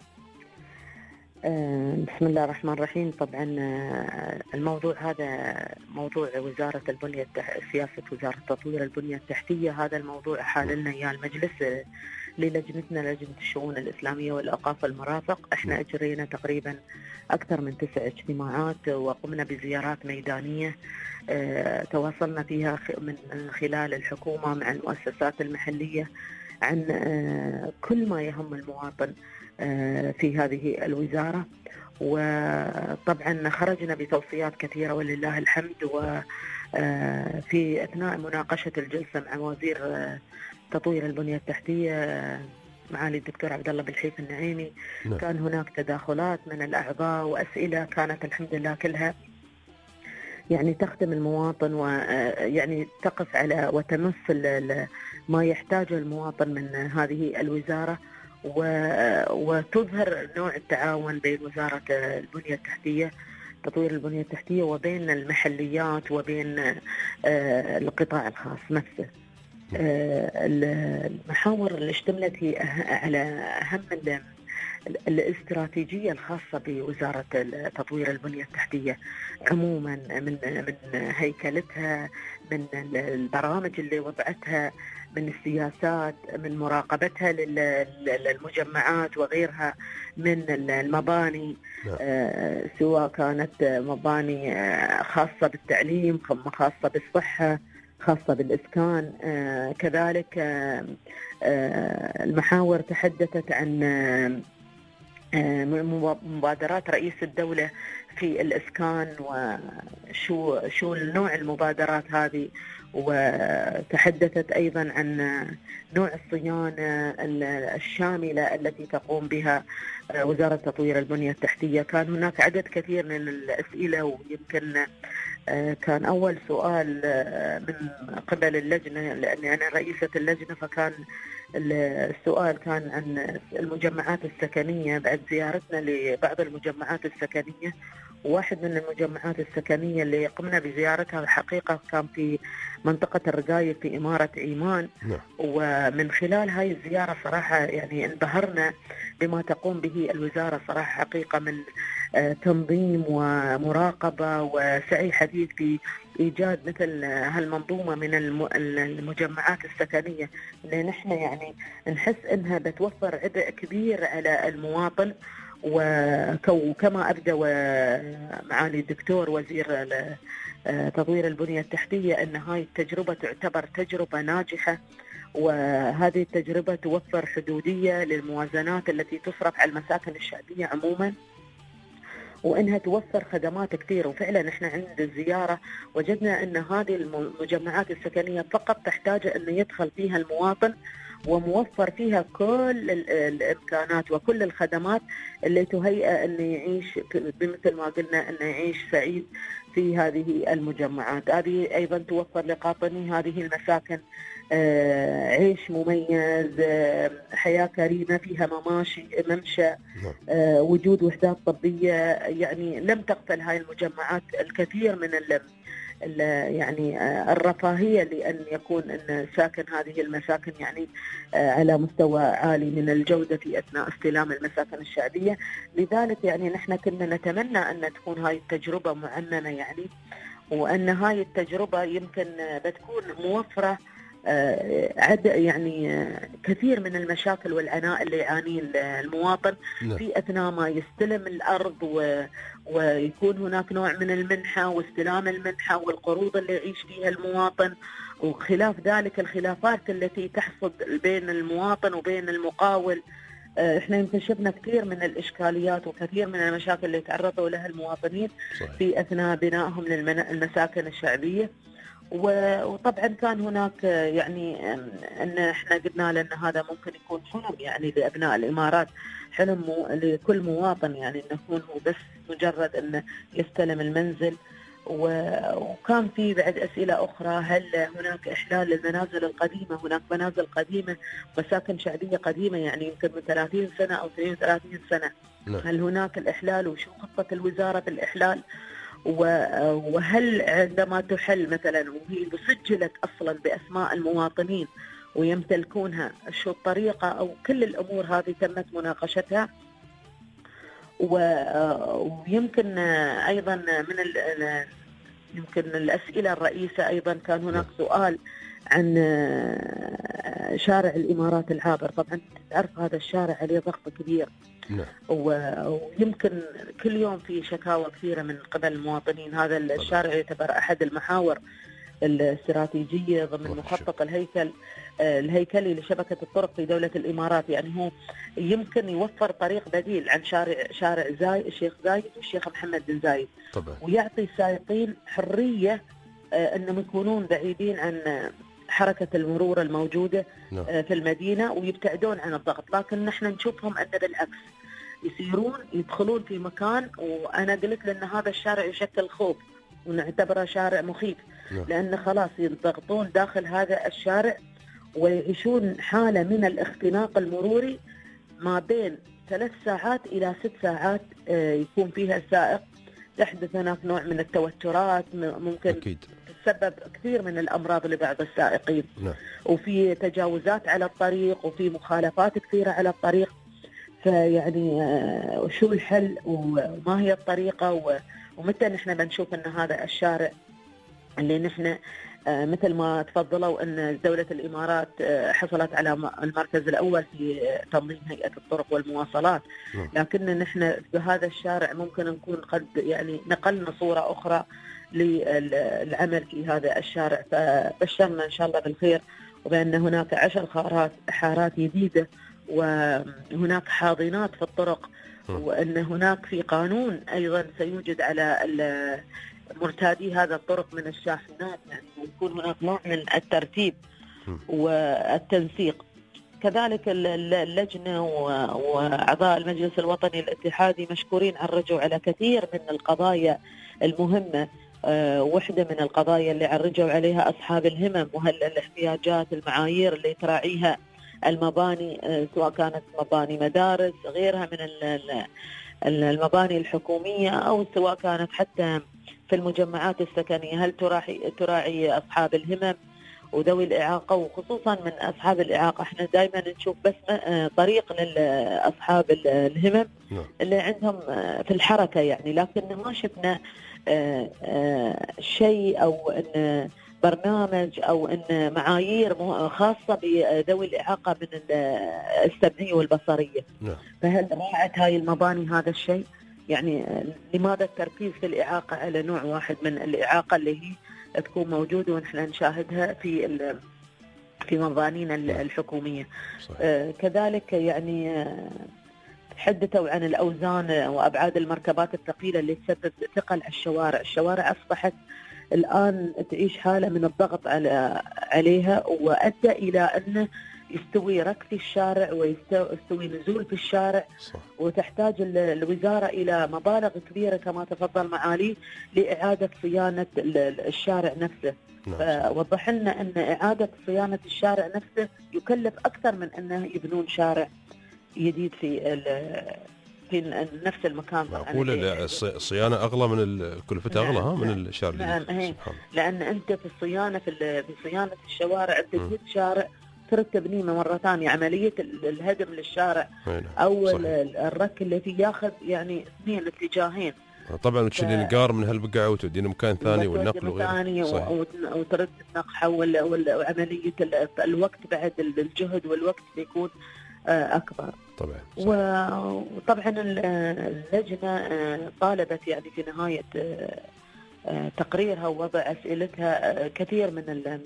بسم الله الرحمن الرحيم. طبعا الموضوع هذا موضوع وزارة البنية سياسة وزارة تطوير البنية التحتية، هذا الموضوع حال لنا إياه المجلس للجنتنا لجنة الشؤون الإسلامية والأوقاف المرافق. احنا أجرينا تقريبا أكثر من تسع اجتماعات وقمنا بزيارات ميدانية اه تواصلنا فيها من خلال الحكومة مع المؤسسات المحلية عن اه كل ما يهم المواطن اه في هذه الوزارة. وطبعا خرجنا بتوصيات كثيرة ولله الحمد. وفي أثناء مناقشة الجلسة مع وزير تطوير البنية التحتية معالي الدكتور عبد الله بالحيف النعيمي، لا. كان هناك تداخلات من الأعضاء وأسئلة كانت الحمد لله كلها يعني تخدم المواطن، ويعني تقف على وتمس ما يحتاجه المواطن من هذه الوزارة، وتظهر نوع التعاون بين وزارة البنية التحتية تطوير البنية التحتية وبين المحليات وبين القطاع الخاص نفسه. المحاور اللي اشتملت هي على أهم الاستراتيجية الخاصة بوزارة تطوير البنية التحتية عموما، من من هيكلتها، من البرامج اللي وضعتها، من السياسات، من مراقبتها للمجمعات وغيرها، من المباني سواء كانت مباني خاصة بالتعليم، خاصة بالصحة، خاصة بالإسكان. آه كذلك آه آه المحاور تحدثت عن آه مبادرات رئيس الدولة في الإسكان وشو شو نوع المبادرات هذه، وتحدثت أيضا عن نوع الصيانة الشاملة التي تقوم بها وزارة تطوير البنية التحتية. كان هناك عدد كثير من الأسئلة، ويمكن كان أول سؤال من قبل اللجنة لأني أنا رئيسة اللجنة، فكان السؤال كان عن المجمعات السكنية بعد زيارتنا لبعض المجمعات السكنية. واحد من المجمعات السكنية اللي قمنا بزيارتها الحقيقة كان في منطقة الرقايب في إمارة عمان، ومن خلال هاي الزيارة صراحة يعني انبهرنا بما تقوم به الوزارة صراحة حقيقة من تنظيم ومراقبة وسعي حديث في إيجاد مثل هالمنظومة من المجمعات السكنية اللي نحن يعني نحس إنها بتوفر عبء كبير على المواطن. وكما أبدى معالي الدكتور وزير تطوير البنية التحتية أن هاي التجربة تعتبر تجربة ناجحة، وهذه التجربة توفر حدودية للموازنات التي تصرف على المساكن الشعبية عموما، وأنها توفر خدمات كثير. وفعلا إحنا عند الزيارة وجدنا أن هذه المجمعات السكنية فقط تحتاج أن يدخل فيها المواطن وموفر فيها كل الإمكانات وكل الخدمات اللي تهيئ أن يعيش بمثل ما قلنا أن يعيش سعيد في هذه المجمعات. هذه أيضا توفر لقاطني هذه المساكن عيش مميز، حياة كريمة، فيها مماشي ممشى، وجود وحدات طبية. يعني لم تغفل هاي المجمعات الكثير من ال يعني الرفاهية لأن يكون أن ساكن هذه المساكن يعني على مستوى عالي من الجودة في أثناء استلام المساكن الشعبية. لذلك يعني نحن كنا نتمنى أن تكون هاي التجربة معننة يعني، وأن هاي التجربة يمكن بتكون موفرة عد يعني كثير من المشاكل والعناء اللي يعانيه المواطن في أثناء ما يستلم الأرض، و... ويكون هناك نوع من المنحة واستلام المنحة والقروض اللي يعيش فيها المواطن، وخلاف ذلك الخلافات التي تحصل بين المواطن وبين المقاول. احنا يمكن شفنا كثير من الإشكاليات وكثير من المشاكل اللي تعرضوا لها المواطنين صحيح. في أثناء بنائهم للمساكن الشعبية. وطبعا كان هناك يعني ان احنا قلنا لان هذا ممكن يكون حلم يعني لابناء الامارات، حلم لكل مواطن يعني انه يكون هو بس مجرد انه يستلم المنزل. وكان في بعد اسئله اخرى، هل هناك احلال للمنازل القديمه؟ هناك منازل قديمه، مساكن شعبيه قديمه يعني يمكن من ثلاثين سنه او اثنين وثلاثين سنه. هل هناك الاحلال؟ وشو خطه الوزاره بالاحلال؟ وهل عندما تحل مثلا وهي سجلت اصلا باسماء المواطنين ويمتلكونها شو الطريقه؟ او كل الامور هذه تمت مناقشتها. ويمكن ايضا من يمكن الاسئله الرئيسه ايضا كان هناك سؤال عن شارع الامارات العابر. طبعا تعرف هذا الشارع عليه ضغط كبير، ويمكن كل يوم في شكاوى كثيرة من قبل المواطنين. هذا الشارع يعتبر أحد المحاور الاستراتيجية ضمن مخطط الهيكل الهيكلي لشبكة الطرق في دولة الإمارات. يعني هو يمكن يوفر طريق بديل عن شارع شارع زايد الشيخ زايد والشيخ محمد بن زايد طبعا. ويعطي السائقين حرية أنهم يكونون بعيدين عن حركة المرور الموجودة no. في المدينة ويبتعدون عن الضغط. لكن نحن نشوفهم أن بالعكس يسيرون يدخلون في مكان، وأنا قلت لأن هذا الشارع يشكل خوف ونعتبره شارع مخيف no. لأن خلاص ينضغطون داخل هذا الشارع ويعيشون حالة من الاختناق المروري ما بين ثلاث ساعات إلى ست ساعات يكون فيها السائق. تحدث هناك نوع من التوترات ممكن أكيد. تسبب كثير من الأمراض لبعض السائقين نعم. وفي تجاوزات على الطريق وفي مخالفات كثيرة على الطريق. فيعني شو الحل وما هي الطريقة ومتى نحن بنشوف أن هذا الشارع اللي نحن مثل ما تفضلوا أن دولة الإمارات حصلت على المركز الأول في تنظيم هيئة الطرق والمواصلات، لكن نحن بهذا الشارع ممكن نكون قد يعني نقلنا صورة أخرى للعمل في هذا الشارع. فبشرنا إن شاء الله بالخير، وبأن هناك عشر خارات حارات جديدة وهناك حاضنات في الطرق، وأن هناك في قانون أيضا سيوجد على مرتادي هذا الطرق من الشاحنات، يعني يكون هناك نوع من الترتيب والتنسيق. كذلك اللجنة وأعضاء المجلس الوطني الاتحادي مشكورين عرجوا على كثير من القضايا المهمة. أه وحدة من القضايا اللي عرجوا عليها أصحاب الهمم وهل الاحتياجات المعايير اللي تراعيها المباني، أه سواء كانت مباني مدارس غيرها من المباني الحكومية، أو سواء كانت حتى في المجمعات السكنية، هل تراعي تراعي أصحاب الهمم وذوي الإعاقة، وخصوصا من أصحاب الإعاقة. احنا دائما نشوف بس طريق لأصحاب الهمم اللي عندهم في الحركة يعني، لكن ما شفنا شيء أو أن برنامج أو أن معايير خاصة بذوي الإعاقة من السمعية والبصرية. فهل راعت هاي المباني هذا الشيء؟ يعني لماذا التركيز في الإعاقة على نوع واحد من الإعاقة اللي هي تكون موجودة ونحن نشاهدها في في مبانينا الحكومية؟ آه كذلك يعني آه حدثوا عن الأوزان وأبعاد المركبات الثقيلة اللي تسبب ثقل على الشوارع. الشوارع أصبحت الآن تعيش حالة من الضغط على عليها، وأدى إلى أنه يستوي ركض في الشارع ويستوي نزول في الشارع. صح. وتحتاج الوزارة إلى مبالغ كبيرة كما تفضل معالي لإعادة صيانة الشارع نفسه. فوضح لنا أن إعادة صيانة الشارع نفسه يكلف أكثر من أنه يبنون شارع جديد في في نفس المكان. معقولة الصيانة أغلى من كلفتها أغلى ها من الشارع. نعم الجديد. لأن أنت في الصيانة في في صيانة الشوارع أنت تجيب شارع ترد تبنيه مرة ثانية، عملية الهدم للشارع أو صحيح. الرك اللي فيه ياخذ يعني اثنين اتجاهين طبعا، وتشيلين القار من هالبقعة وتودين مكان ثاني والنقل وغيره، وترد النقحة وعملية الوقت بعد الجهد والوقت بيكون أكبر طبعا. وطبعا اللجنة طالبت يعني في نهاية تقريرها ووضع أسئلتها كثير من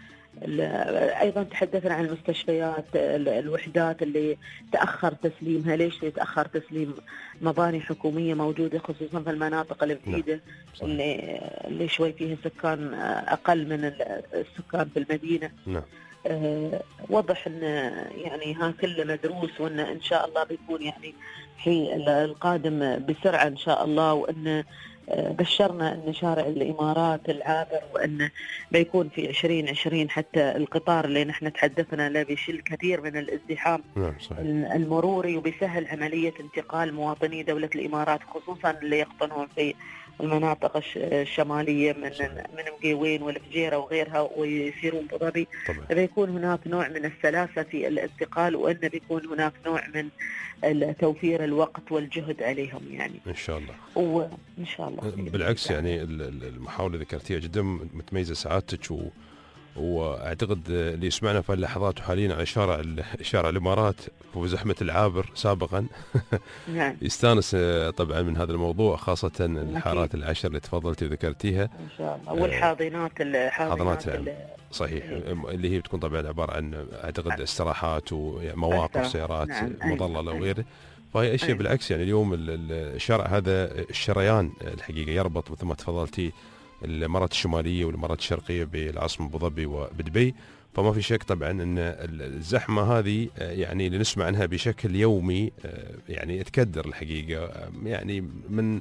أيضا تحدثنا عن المستشفيات، الوحدات اللي تأخر تسليمها، ليش يتأخر تسليم مباني حكومية موجودة خصوصا في المناطق البعيدة اللي اللي شوي فيها سكان أقل من السكان في المدينة. نعم. أه وضح أن يعني ها كله مدروس، وأن إن شاء الله بيكون يعني في القادم بسرعة إن شاء الله، وأن بشرنا أن شارع الإمارات العابر وأن بيكون في عشرين عشرين حتى القطار اللي نحن تحدثنا له بيشيل كثير من الازدحام المروري، وبيسهل عملية انتقال مواطني دولة الإمارات خصوصا اللي يقطنون في المناطق الشمالية من من مقيوين والفجيرة وغيرها ويسيرون أبو ظبي. بيكون هناك نوع من السلاسة في الانتقال، وأن بيكون هناك نوع من توفير الوقت والجهد عليهم يعني إن شاء الله. وإن شاء الله بالعكس يعني المحاولة اللي ذكرتيها جدا متميزة سعادتك، و واعتقد اللي يسمعنا في اللحظات حاليا على شارع شارع الامارات وزحمه العابر سابقا نعم. يستانس طبعا من هذا الموضوع، خاصه الحارات العشر اللي تفضلتي وذكرتيها ان شاء الله، والحاضنات الحاضنات صحيح اللي هي بتكون طبعا عباره عن اعتقد استراحات ومواقف سيارات نعم. مظلله وغيره. فهي اشياء بالعكس يعني اليوم الشارع هذا الشريان الحقيقه يربط مثل ما تفضلتي الإمارات الشمالية والإمارات الشرقية بالعاصمة أبو ظبي وبدبي. فما في شك طبعا أن الزحمة هذه يعني اللي نسمع عنها بشكل يومي يعني تكدر الحقيقة، يعني من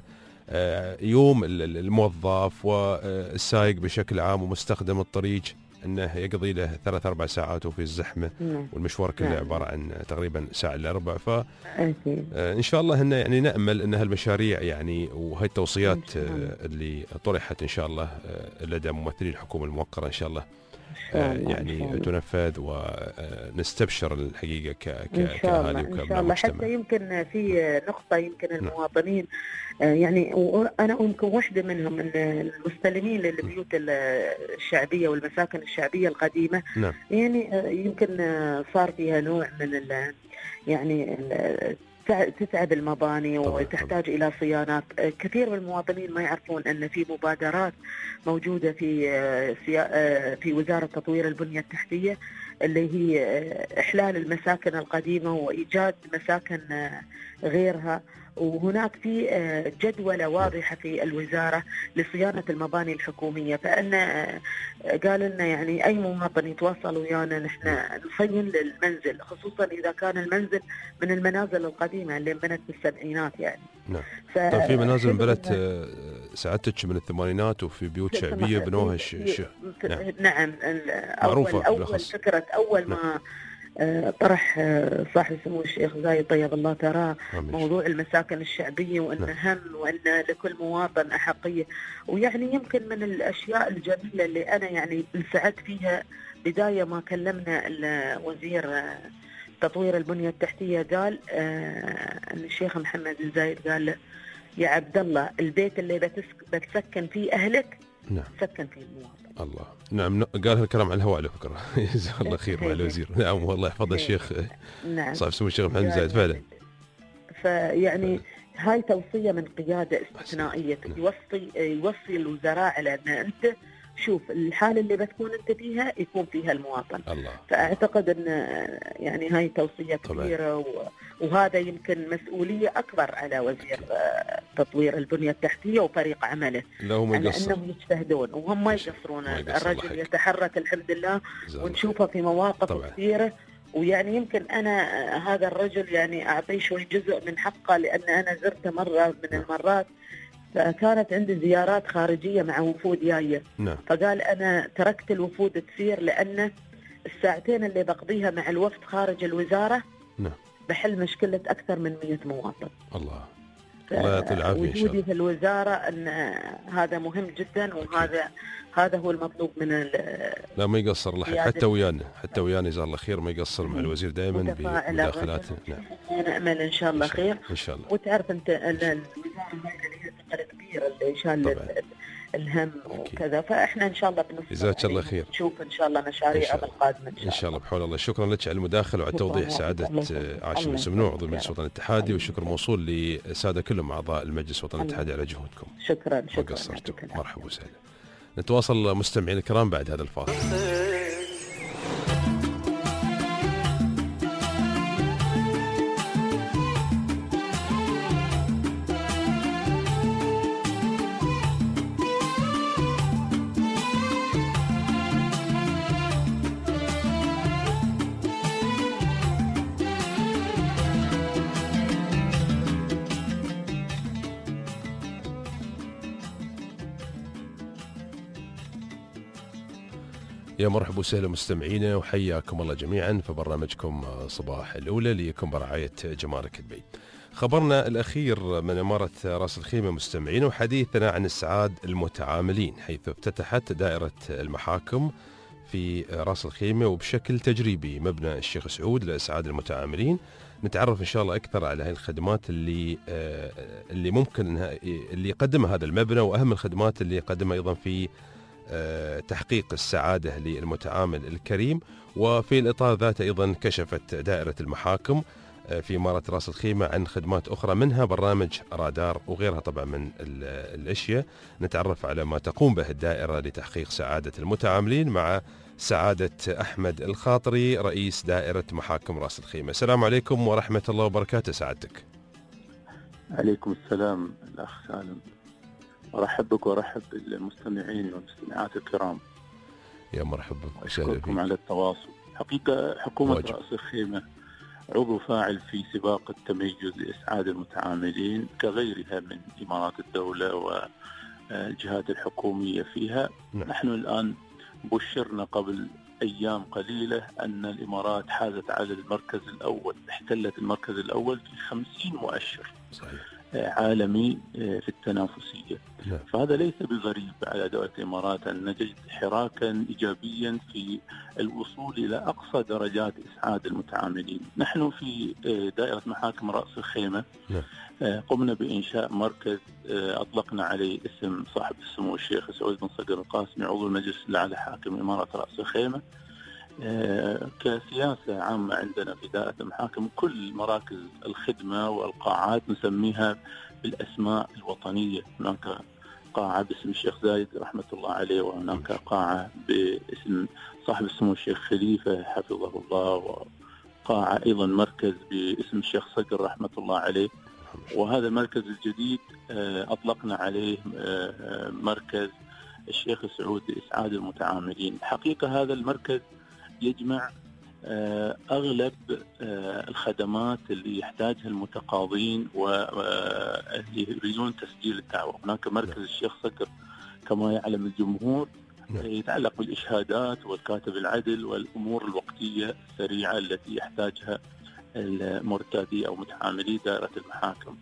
يوم الموظف والسائق بشكل عام ومستخدم الطريق أنه يقضي له ثلاث أربع ساعات وفي الزحمة نعم. والمشوار كله نعم. عبارة عن تقريبا ساعة إلا ربع. فإن شاء الله إن يعني نأمل أن هالمشاريع يعني وهي التوصيات اللي طرحت إن شاء الله لدى ممثلي الحكومة الموقرة إن شاء الله يعني تنفذ ونستبشر الحقيقة كأهالي وكأبناء إن شاء الله. حتى يمكن في نقطة يمكن المواطنين يعني وأنا يمكن واحدة منهم من المستلمين للبيوت الشعبية والمساكن الشعبية القديمة نعم. يعني يمكن صار فيها نوع من يعني تتعب المباني وتحتاج إلى صيانات. كثير من المواطنين ما يعرفون أن في مبادرات موجودة في في وزارة تطوير البنية التحتية اللي هي إحلال المساكن القديمة وإيجاد مساكن غيرها، وهناك في جدولة واضحة في الوزارة لصيانة المباني الحكومية. فأن قال لنا يعني أي مواطن يتواصل ويانا نحن نصين للمنزل، خصوصا إذا كان المنزل من المنازل القديمة اللي انبنت في السبعينات يعني نعم. طيب في منازل انبنت ساعتك من الثمانينات وفي بيوت شعبية بنوها ش... ش... نعم, نعم. معروفة أول, أول فكرة أول نعم. ما طرح صاحب سمو الشيخ زايد طيب الله تراه موضوع المساكن الشعبية وأن نعم. هم وأن لكل مواطن أحقية. ويعني يمكن من الأشياء الجميلة اللي أنا يعني انسعدت فيها بداية ما كلمنا الوزير تطوير البنية التحتية قال أن الشيخ محمد زايد قال له يا عبد الله البيت اللي بتسكن فيه أهلك نعم. سكن فيه المواطن. الله نعم قال هالكلام على الهواء على فكرة جزاه الله خير مع الوزير نعم والله يحفظ الشيخ نعم. صاحب سمو الشيخ محمد زايد فعلا. فيعني هاي توصية من قيادة استثنائية يوصي يوصي الوزراء على أن أنت شوف الحالة اللي بتكون أنت فيها يكون فيها المواطن. الله. فأعتقد أن يعني هاي توصية كبيرة، وهذا يمكن مسؤولية أكبر على وزير تطوير البنية التحتية وفريق عمله، على أنهم يجتهدون وهم ما يقصرون. الرجل يتحرك الحمد لله ونشوفه في مواقف كثيرة، ويعني يمكن أنا هذا الرجل يعني أعطيه شوي جزء من حقه، لأن أنا زرته مرة من المرات، فكانت عندي زيارات خارجية مع وفود جاية. نعم. فقال أنا تركت الوفود تسير لأن الساعتين اللي بقضيها مع الوفد خارج الوزارة نعم. بحل مشكلة أكثر من مئة مواطن. الله الله يعطي العافية. وجودي في الوزارة أن هذا مهم جدا، وهذا أكيد. هذا هو المطلوب من لا ما يقصر الله حتى ويانا حتى ويانا جزاه الله خير، ما يقصر مع الوزير دائما بمداخلاته. نعم. نأمل إن شاء الله خير إن شاء الله. وتعرف أنت الوزارة هذه ثقل كبيرة اللي شال الهم وكذا، فإحنا إن شاء الله جزاك الله خير. نشوف إن شاء الله مشاريع القادمة إن شاء الله. إن شاء الله بحول الله. شكرا لك على المداخلة وعلى التوضيح سعادة عاشر بن سمنوع عضو المجلس الوطني الاتحادي، والشكر موصول لسادة كلهم أعضاء المجلس الوطني الاتحادي على جهودكم. شكرا شكرا. مرحبا وسهلا. نتواصل مستمعين الكرام بعد هذا الفاصل. يا مرحبا وسهلا مستمعينا، وحياكم الله جميعا في برنامجكم صباح الأولى اللي يكون برعاية جمارك دبي. خبرنا الأخير من إمارة راس الخيمة مستمعين، وحديثنا عن إسعاد المتعاملين، حيث افتتحت دائرة المحاكم في راس الخيمة وبشكل تجريبي مبنى الشيخ سعود لإسعاد المتعاملين. نتعرف إن شاء الله أكثر على هذه الخدمات اللي اللي ممكن اللي يقدمها هذا المبنى، وأهم الخدمات اللي يقدمها أيضا في تحقيق السعادة للمتعامل الكريم. وفي الإطار ذاته أيضا كشفت دائرة المحاكم في إمارة راس الخيمة عن خدمات أخرى، منها برنامج رادار وغيرها طبعا من الأشياء. نتعرف على ما تقوم به الدائرة لتحقيق سعادة المتعاملين مع سعادة أحمد الخاطري رئيس دائرة محاكم راس الخيمة. السلام عليكم ورحمة الله وبركاته سعادتك. عليكم السلام الأخ سالم، أرحب بك وأرحب بالمستمعين والمستمعات الكرام. يا مرحبا وأشكركم على التواصل. حقيقة حكومة واجب. رأس الخيمة عضو فاعل في سباق التميز لإسعاد المتعاملين كغيرها من إمارات الدولة والجهات الحكومية فيها. نعم. نحن الآن بشرنا قبل أيام قليلة أن الإمارات حازت على المركز الأول، احتلت المركز الأول في خمسين مؤشر. صحيح. عالمي في التنافسية. لا. فهذا ليس بغريب على دولة الإمارات أن نجد حراكا إيجابيا في الوصول إلى أقصى درجات إسعاد المتعاملين. نحن في دائرة محاكم رأس الخيمة لا. قمنا بإنشاء مركز أطلقنا عليه اسم صاحب السمو الشيخ سعود بن صقر القاسمي عضو المجلس الأعلى حاكم إمارة رأس الخيمة. كسياسة عامة عندنا في دائرة المحاكم كل مراكز الخدمة والقاعات نسميها بالأسماء الوطنية. هناك قاعة باسم الشيخ زايد رحمة الله عليه، وهناك قاعة باسم صاحب السمو الشيخ خليفة حفظه الله، وقاعة أيضا مركز باسم الشيخ صقر رحمة الله عليه. وهذا المركز الجديد أطلقنا عليه مركز الشيخ سعود لإسعاد المتعاملين. حقيقة هذا المركز يجمع أغلب الخدمات اللي يحتاجها المتقاضين واللي يريدون تسجيل الدعوة. هناك مركز الشيخ صقر كما يعلم الجمهور يتعلق بالإشهادات والكاتب العدل والأمور الوقتية السريعة التي يحتاجها المرتادي أو متعاملي دائرة المحاكم.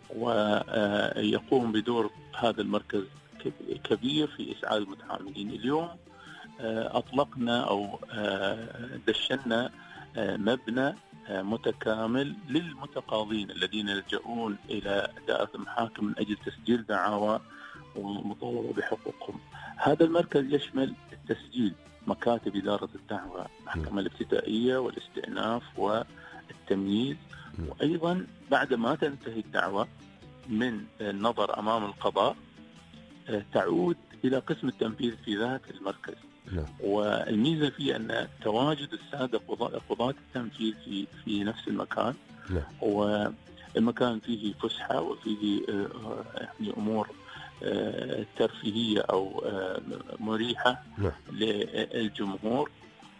ويقوم بدور هذا المركز كبير في إسعاد المتعاملين. اليوم أطلقنا أو دشنا مبنى متكامل للمتقاضين الذين يلجؤون إلى دائرة المحاكم من أجل تسجيل دعاوى ومطالبة بحقوقهم. هذا المركز يشمل التسجيل، مكاتب إدارة الدعوى، المحكمة الابتدائية والاستئناف والتمييز، وأيضا بعد ما تنتهي الدعوة من النظر أمام القضاء تعود إلى قسم التنفيذ في ذات المركز. نعم. والميزة فيه أن تواجد السادة قضاة التنفيذ في في نفس المكان. نعم. والمكان فيه فسحة وفيه يعني أمور ترفيهية أو مريحة. نعم. للجمهور،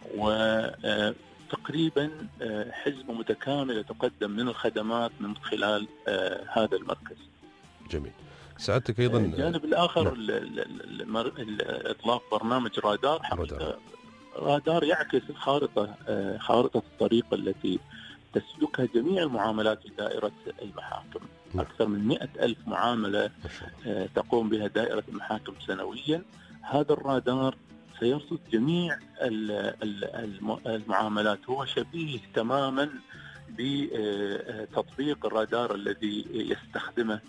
وتقريبا حزمة متكاملة تقدم من الخدمات من خلال هذا المركز. جميل. سعادتك أيضا الجانب الآخر نعم. إطلاق برنامج رادار. رادار. رادار يعكس الخارطة خارطة الطريق التي تسلكها جميع المعاملات في دائرة المحاكم. نعم. أكثر من مئة ألف معاملة تقوم بها دائرة المحاكم سنويا. هذا الرادار سيرصد جميع المعاملات. هو شبيه تماما بتطبيق الرادار الذي يستخدمه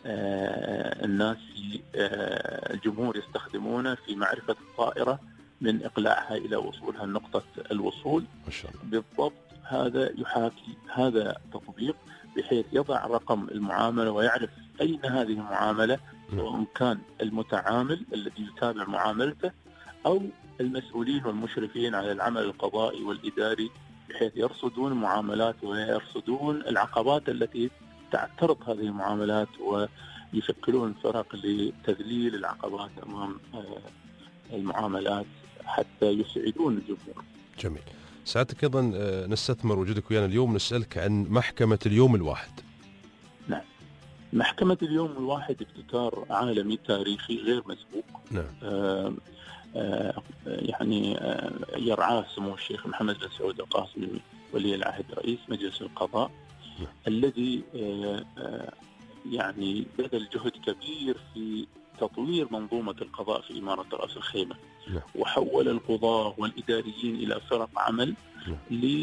الناس في الجمهور يستخدمونه في معرفة الطائرة من إقلاعها إلى وصولها لنقطة الوصول. ما شاء الله. بالضبط هذا يحاكي هذا التطبيق، بحيث يضع رقم المعاملة ويعرف أين هذه المعاملة، وإن كان المتعامل الذي يتابع معاملته أو المسؤولين والمشرفين على العمل القضائي والإداري، بحيث يرصدون المعاملات ويرصدون العقبات التي تعترض هذه المعاملات ويشكلون فرق لتذليل العقبات أمام المعاملات حتى يسعدون الجمهور. جميل. ساعتك أيضا نستثمر وجودك ويانا اليوم، نسألك عن محكمة اليوم الواحد. نعم. محكمة اليوم الواحد ابتكار عالمي تاريخي غير مسبوق. نعم. آه آه يعني آه يرعاه سمو الشيخ محمد بن سعود القاسمي ولي العهد رئيس مجلس القضاء. نعم. الذي آه آه يعني بذل جهد كبير في تطوير منظومة القضاء في إمارة رأس الخيمة. نعم. وحول القضاة والإداريين إلى فرق عمل. نعم.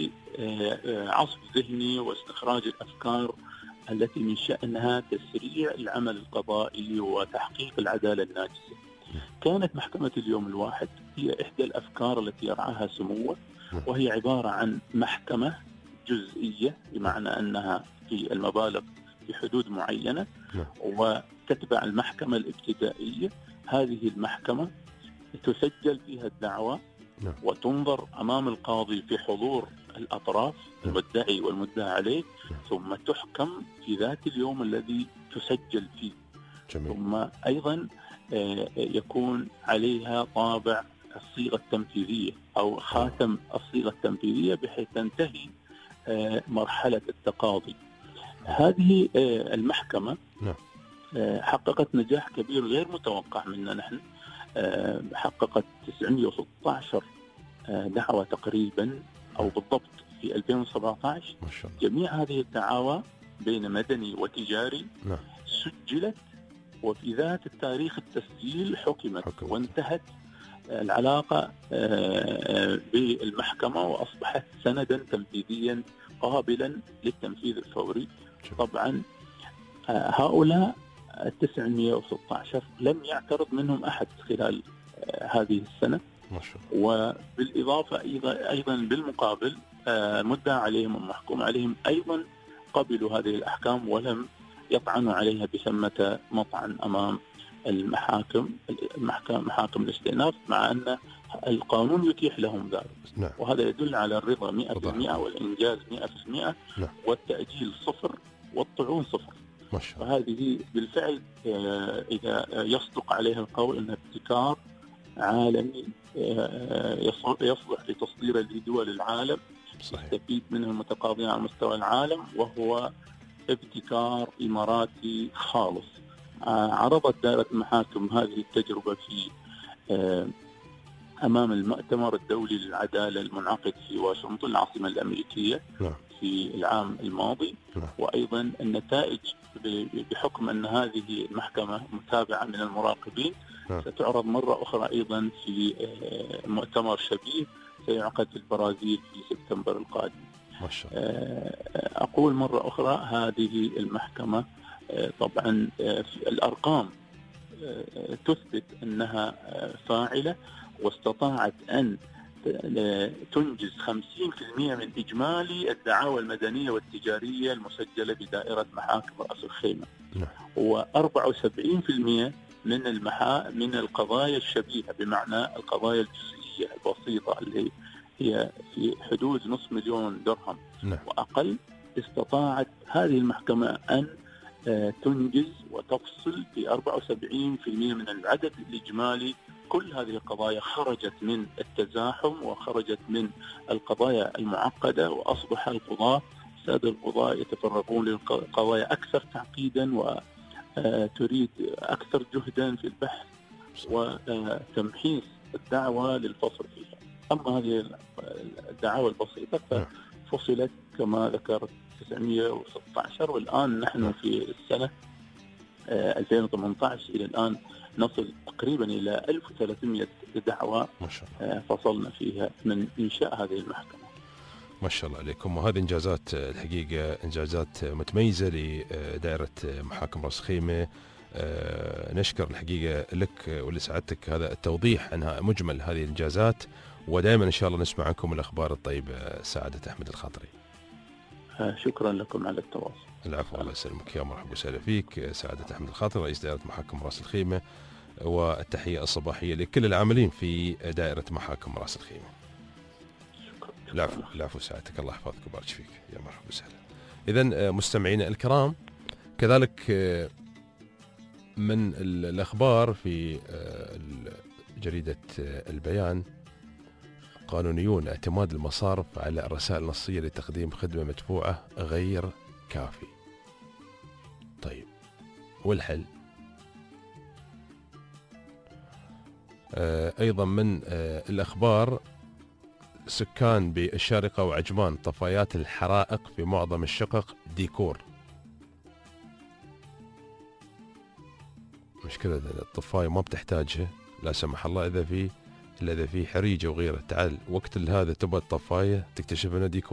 لعصف ذهني واستخراج الأفكار التي من شأنها تسريع العمل القضائي وتحقيق العدالة الناجزة. نعم. كانت محكمة اليوم الواحد هي إحدى الأفكار التي يرعاها سموه. نعم. وهي عبارة عن محكمة جزئية، بمعنى أنها في المبالغ في حدود معينة. نعم. وتتبع المحكمة الابتدائية. هذه المحكمة تسجل فيها الدعوة. نعم. وتنظر أمام القاضي في حضور الأطراف. نعم. المدعي والمدعى عليه. نعم. ثم تحكم في ذات اليوم الذي تسجل فيه. جميل. ثم أيضا يكون عليها طابع الصيغة التنفيذية أو خاتم الصيغة التنفيذية، بحيث تنتهي مرحلة التقاضي. هذه المحكمة نعم. حققت نجاح كبير غير متوقع منا نحن. حققت تسعمئة وستة عشر دعوة تقريبا أو بالضبط في ألفين وسبعة عشر. ما شاء الله. جميع هذه الدعاوى بين مدني وتجاري نعم. سجلت، وفي ذات التاريخ التسجيل حكمت, حكمت. وانتهت العلاقة بالمحكمة وأصبحت سندا تنفيذيا قابلا للتنفيذ الفوري. طبعا هؤلاء التسعمئة وستة عشر لم يعترض منهم أحد خلال هذه السنة. ما شاء الله. وبالإضافة أيضا, أيضا بالمقابل مدعى عليهم ومحكوم عليهم أيضا قبلوا هذه الأحكام ولم يطعنوا عليها بثمة مطعن أمام المحاكم المحكمة محاكم الاستئناف، مع أن القانون يتيح لهم ذلك. نعم. وهذا يدل على الرضا مئة بالمئة والإنجاز مئة بالمئة. نعم. والتأجيل صفر والطعون صفر. ما شاء الله. وهذه بالفعل إذا يصدق عليها القول أنها ابتكار عالمي يصلح لتصدير لدول العالم. صحيح. يستفيد منه المتقاضين على مستوى العالم، وهو ابتكار إماراتي خالص. عرضت دائرة المحاكم هذه التجربة في أمام المؤتمر الدولي للعدالة المنعقد في واشنطن العاصمة الأمريكية. نعم. في العام الماضي. نعم. وأيضا النتائج بحكم أن هذه المحكمة متابعة من المراقبين. نعم. ستعرض مرة أخرى أيضا في مؤتمر شبيه سيعقد في البرازيل في سبتمبر القادم. ما شاء الله. أقول مرة أخرى هذه المحكمة طبعا الأرقام تثبت أنها فاعلة، واستطاعت أن تنجز خمسين بالمئة من إجمالي الدعاوى المدنية والتجارية المسجلة بدائرة محاكم رأس الخيمة. نعم. وأربعة وسبعين بالمئة من المحا من القضايا الشبيهة، بمعنى القضايا الجزئية البسيطة اللي هي في حدود نصف مليون درهم نعم. وأقل، استطاعت هذه المحكمة أن تنجز وتفصل ب أربعة وسبعين بالمئة من العدد الإجمالي. كل هذه القضايا خرجت من التزاحم وخرجت من القضايا المعقدة، وأصبح القضاة السادة القضاة يتفرغون للقضايا أكثر تعقيدا وتريد أكثر جهدا في البحث وتمحيص الدعوة للفصل فيها. أما هذه الدعاوى البسيطة ففصلت كما ذكرت تسعمئة وستة عشر، والآن نحن في السنة ألفين وثمانية عشر إلى الآن نصل تقريبا إلى ألف وثلاثمئة دعوة فصلنا فيها من إنشاء هذه المحكمة. ما شاء الله عليكم، وهذه إنجازات الحقيقة إنجازات متميزة لدائرة محاكم رأس الخيمة. نشكر الحقيقة لك ولسعادتك هذا التوضيح عن مجمل هذه الإنجازات، ودائما إن شاء الله نسمع عنكم الأخبار الطيبة سعادة أحمد الخاطري. شكرا لكم على التواصل. العفو، الله يسلمك، يا مرحبا وسهلا فيك سعادة أحمد الخاطري رئيس دائرة محاكم رأس الخيمة، والتحية الصباحية لكل العاملين في دائرة محاكم رأس الخيمة. العفو العفو سعادتك، الله يحفظك ويبارك فيك، يا مرحبا وسهلا. إذن مستمعينا الكرام، كذلك من الأخبار في جريدة البيان، قانونيون اعتماد المصارف على الرسائل النصية لتقديم خدمة مدفوعة غير كافي. طيب والحل؟ آه أيضا من آه الأخبار، سكان بالشارقة وعجمان طفايات الحرائق في معظم الشقق ديكور. مشكلة الطفاية ما بتحتاجها لا سمح الله إذا في إلا إذا في حريجة وغيره. تعال وقت هذا تبغى الطفاية تكتشف أنه ديكور.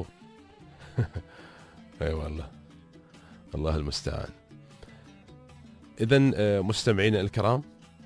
أي والله، الله المستعان. إذن مستمعينا الكرام،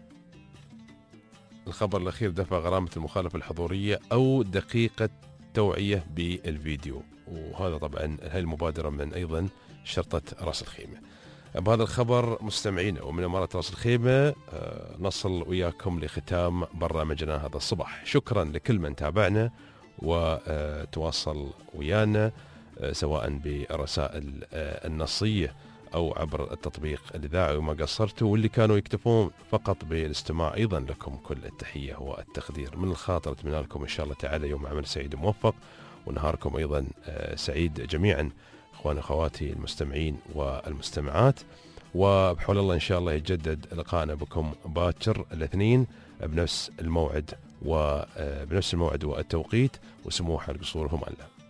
الخبر الأخير، دفع غرامة المخالفة الحضورية أو دقيقة توعية بالفيديو، وهذا طبعا هاي المبادرة من أيضا شرطة رأس الخيمة. بهذا الخبر مستمعينا ومن إمارة رأس الخيمة نصل وياكم لختام برنامجنا هذا الصباح. شكرا لكل من تابعنا وتواصل ويانا سواء بالرسائل النصية أو عبر التطبيق الإذاعي، وما قصرتوا، واللي كانوا يكتفون فقط بالاستماع أيضا لكم كل التحية والتقدير من الخاطر. أتمنى لكم إن شاء الله تعالى يوم عمل سعيد وموفق، ونهاركم أيضا سعيد جميعا أخوان أخواتي المستمعين والمستمعات، وبحول الله إن شاء الله يتجدد لقاءنا بكم باكر الاثنين بنفس الموعد وبنفس الموعد والتوقيت، وسموحة القصور هم الله.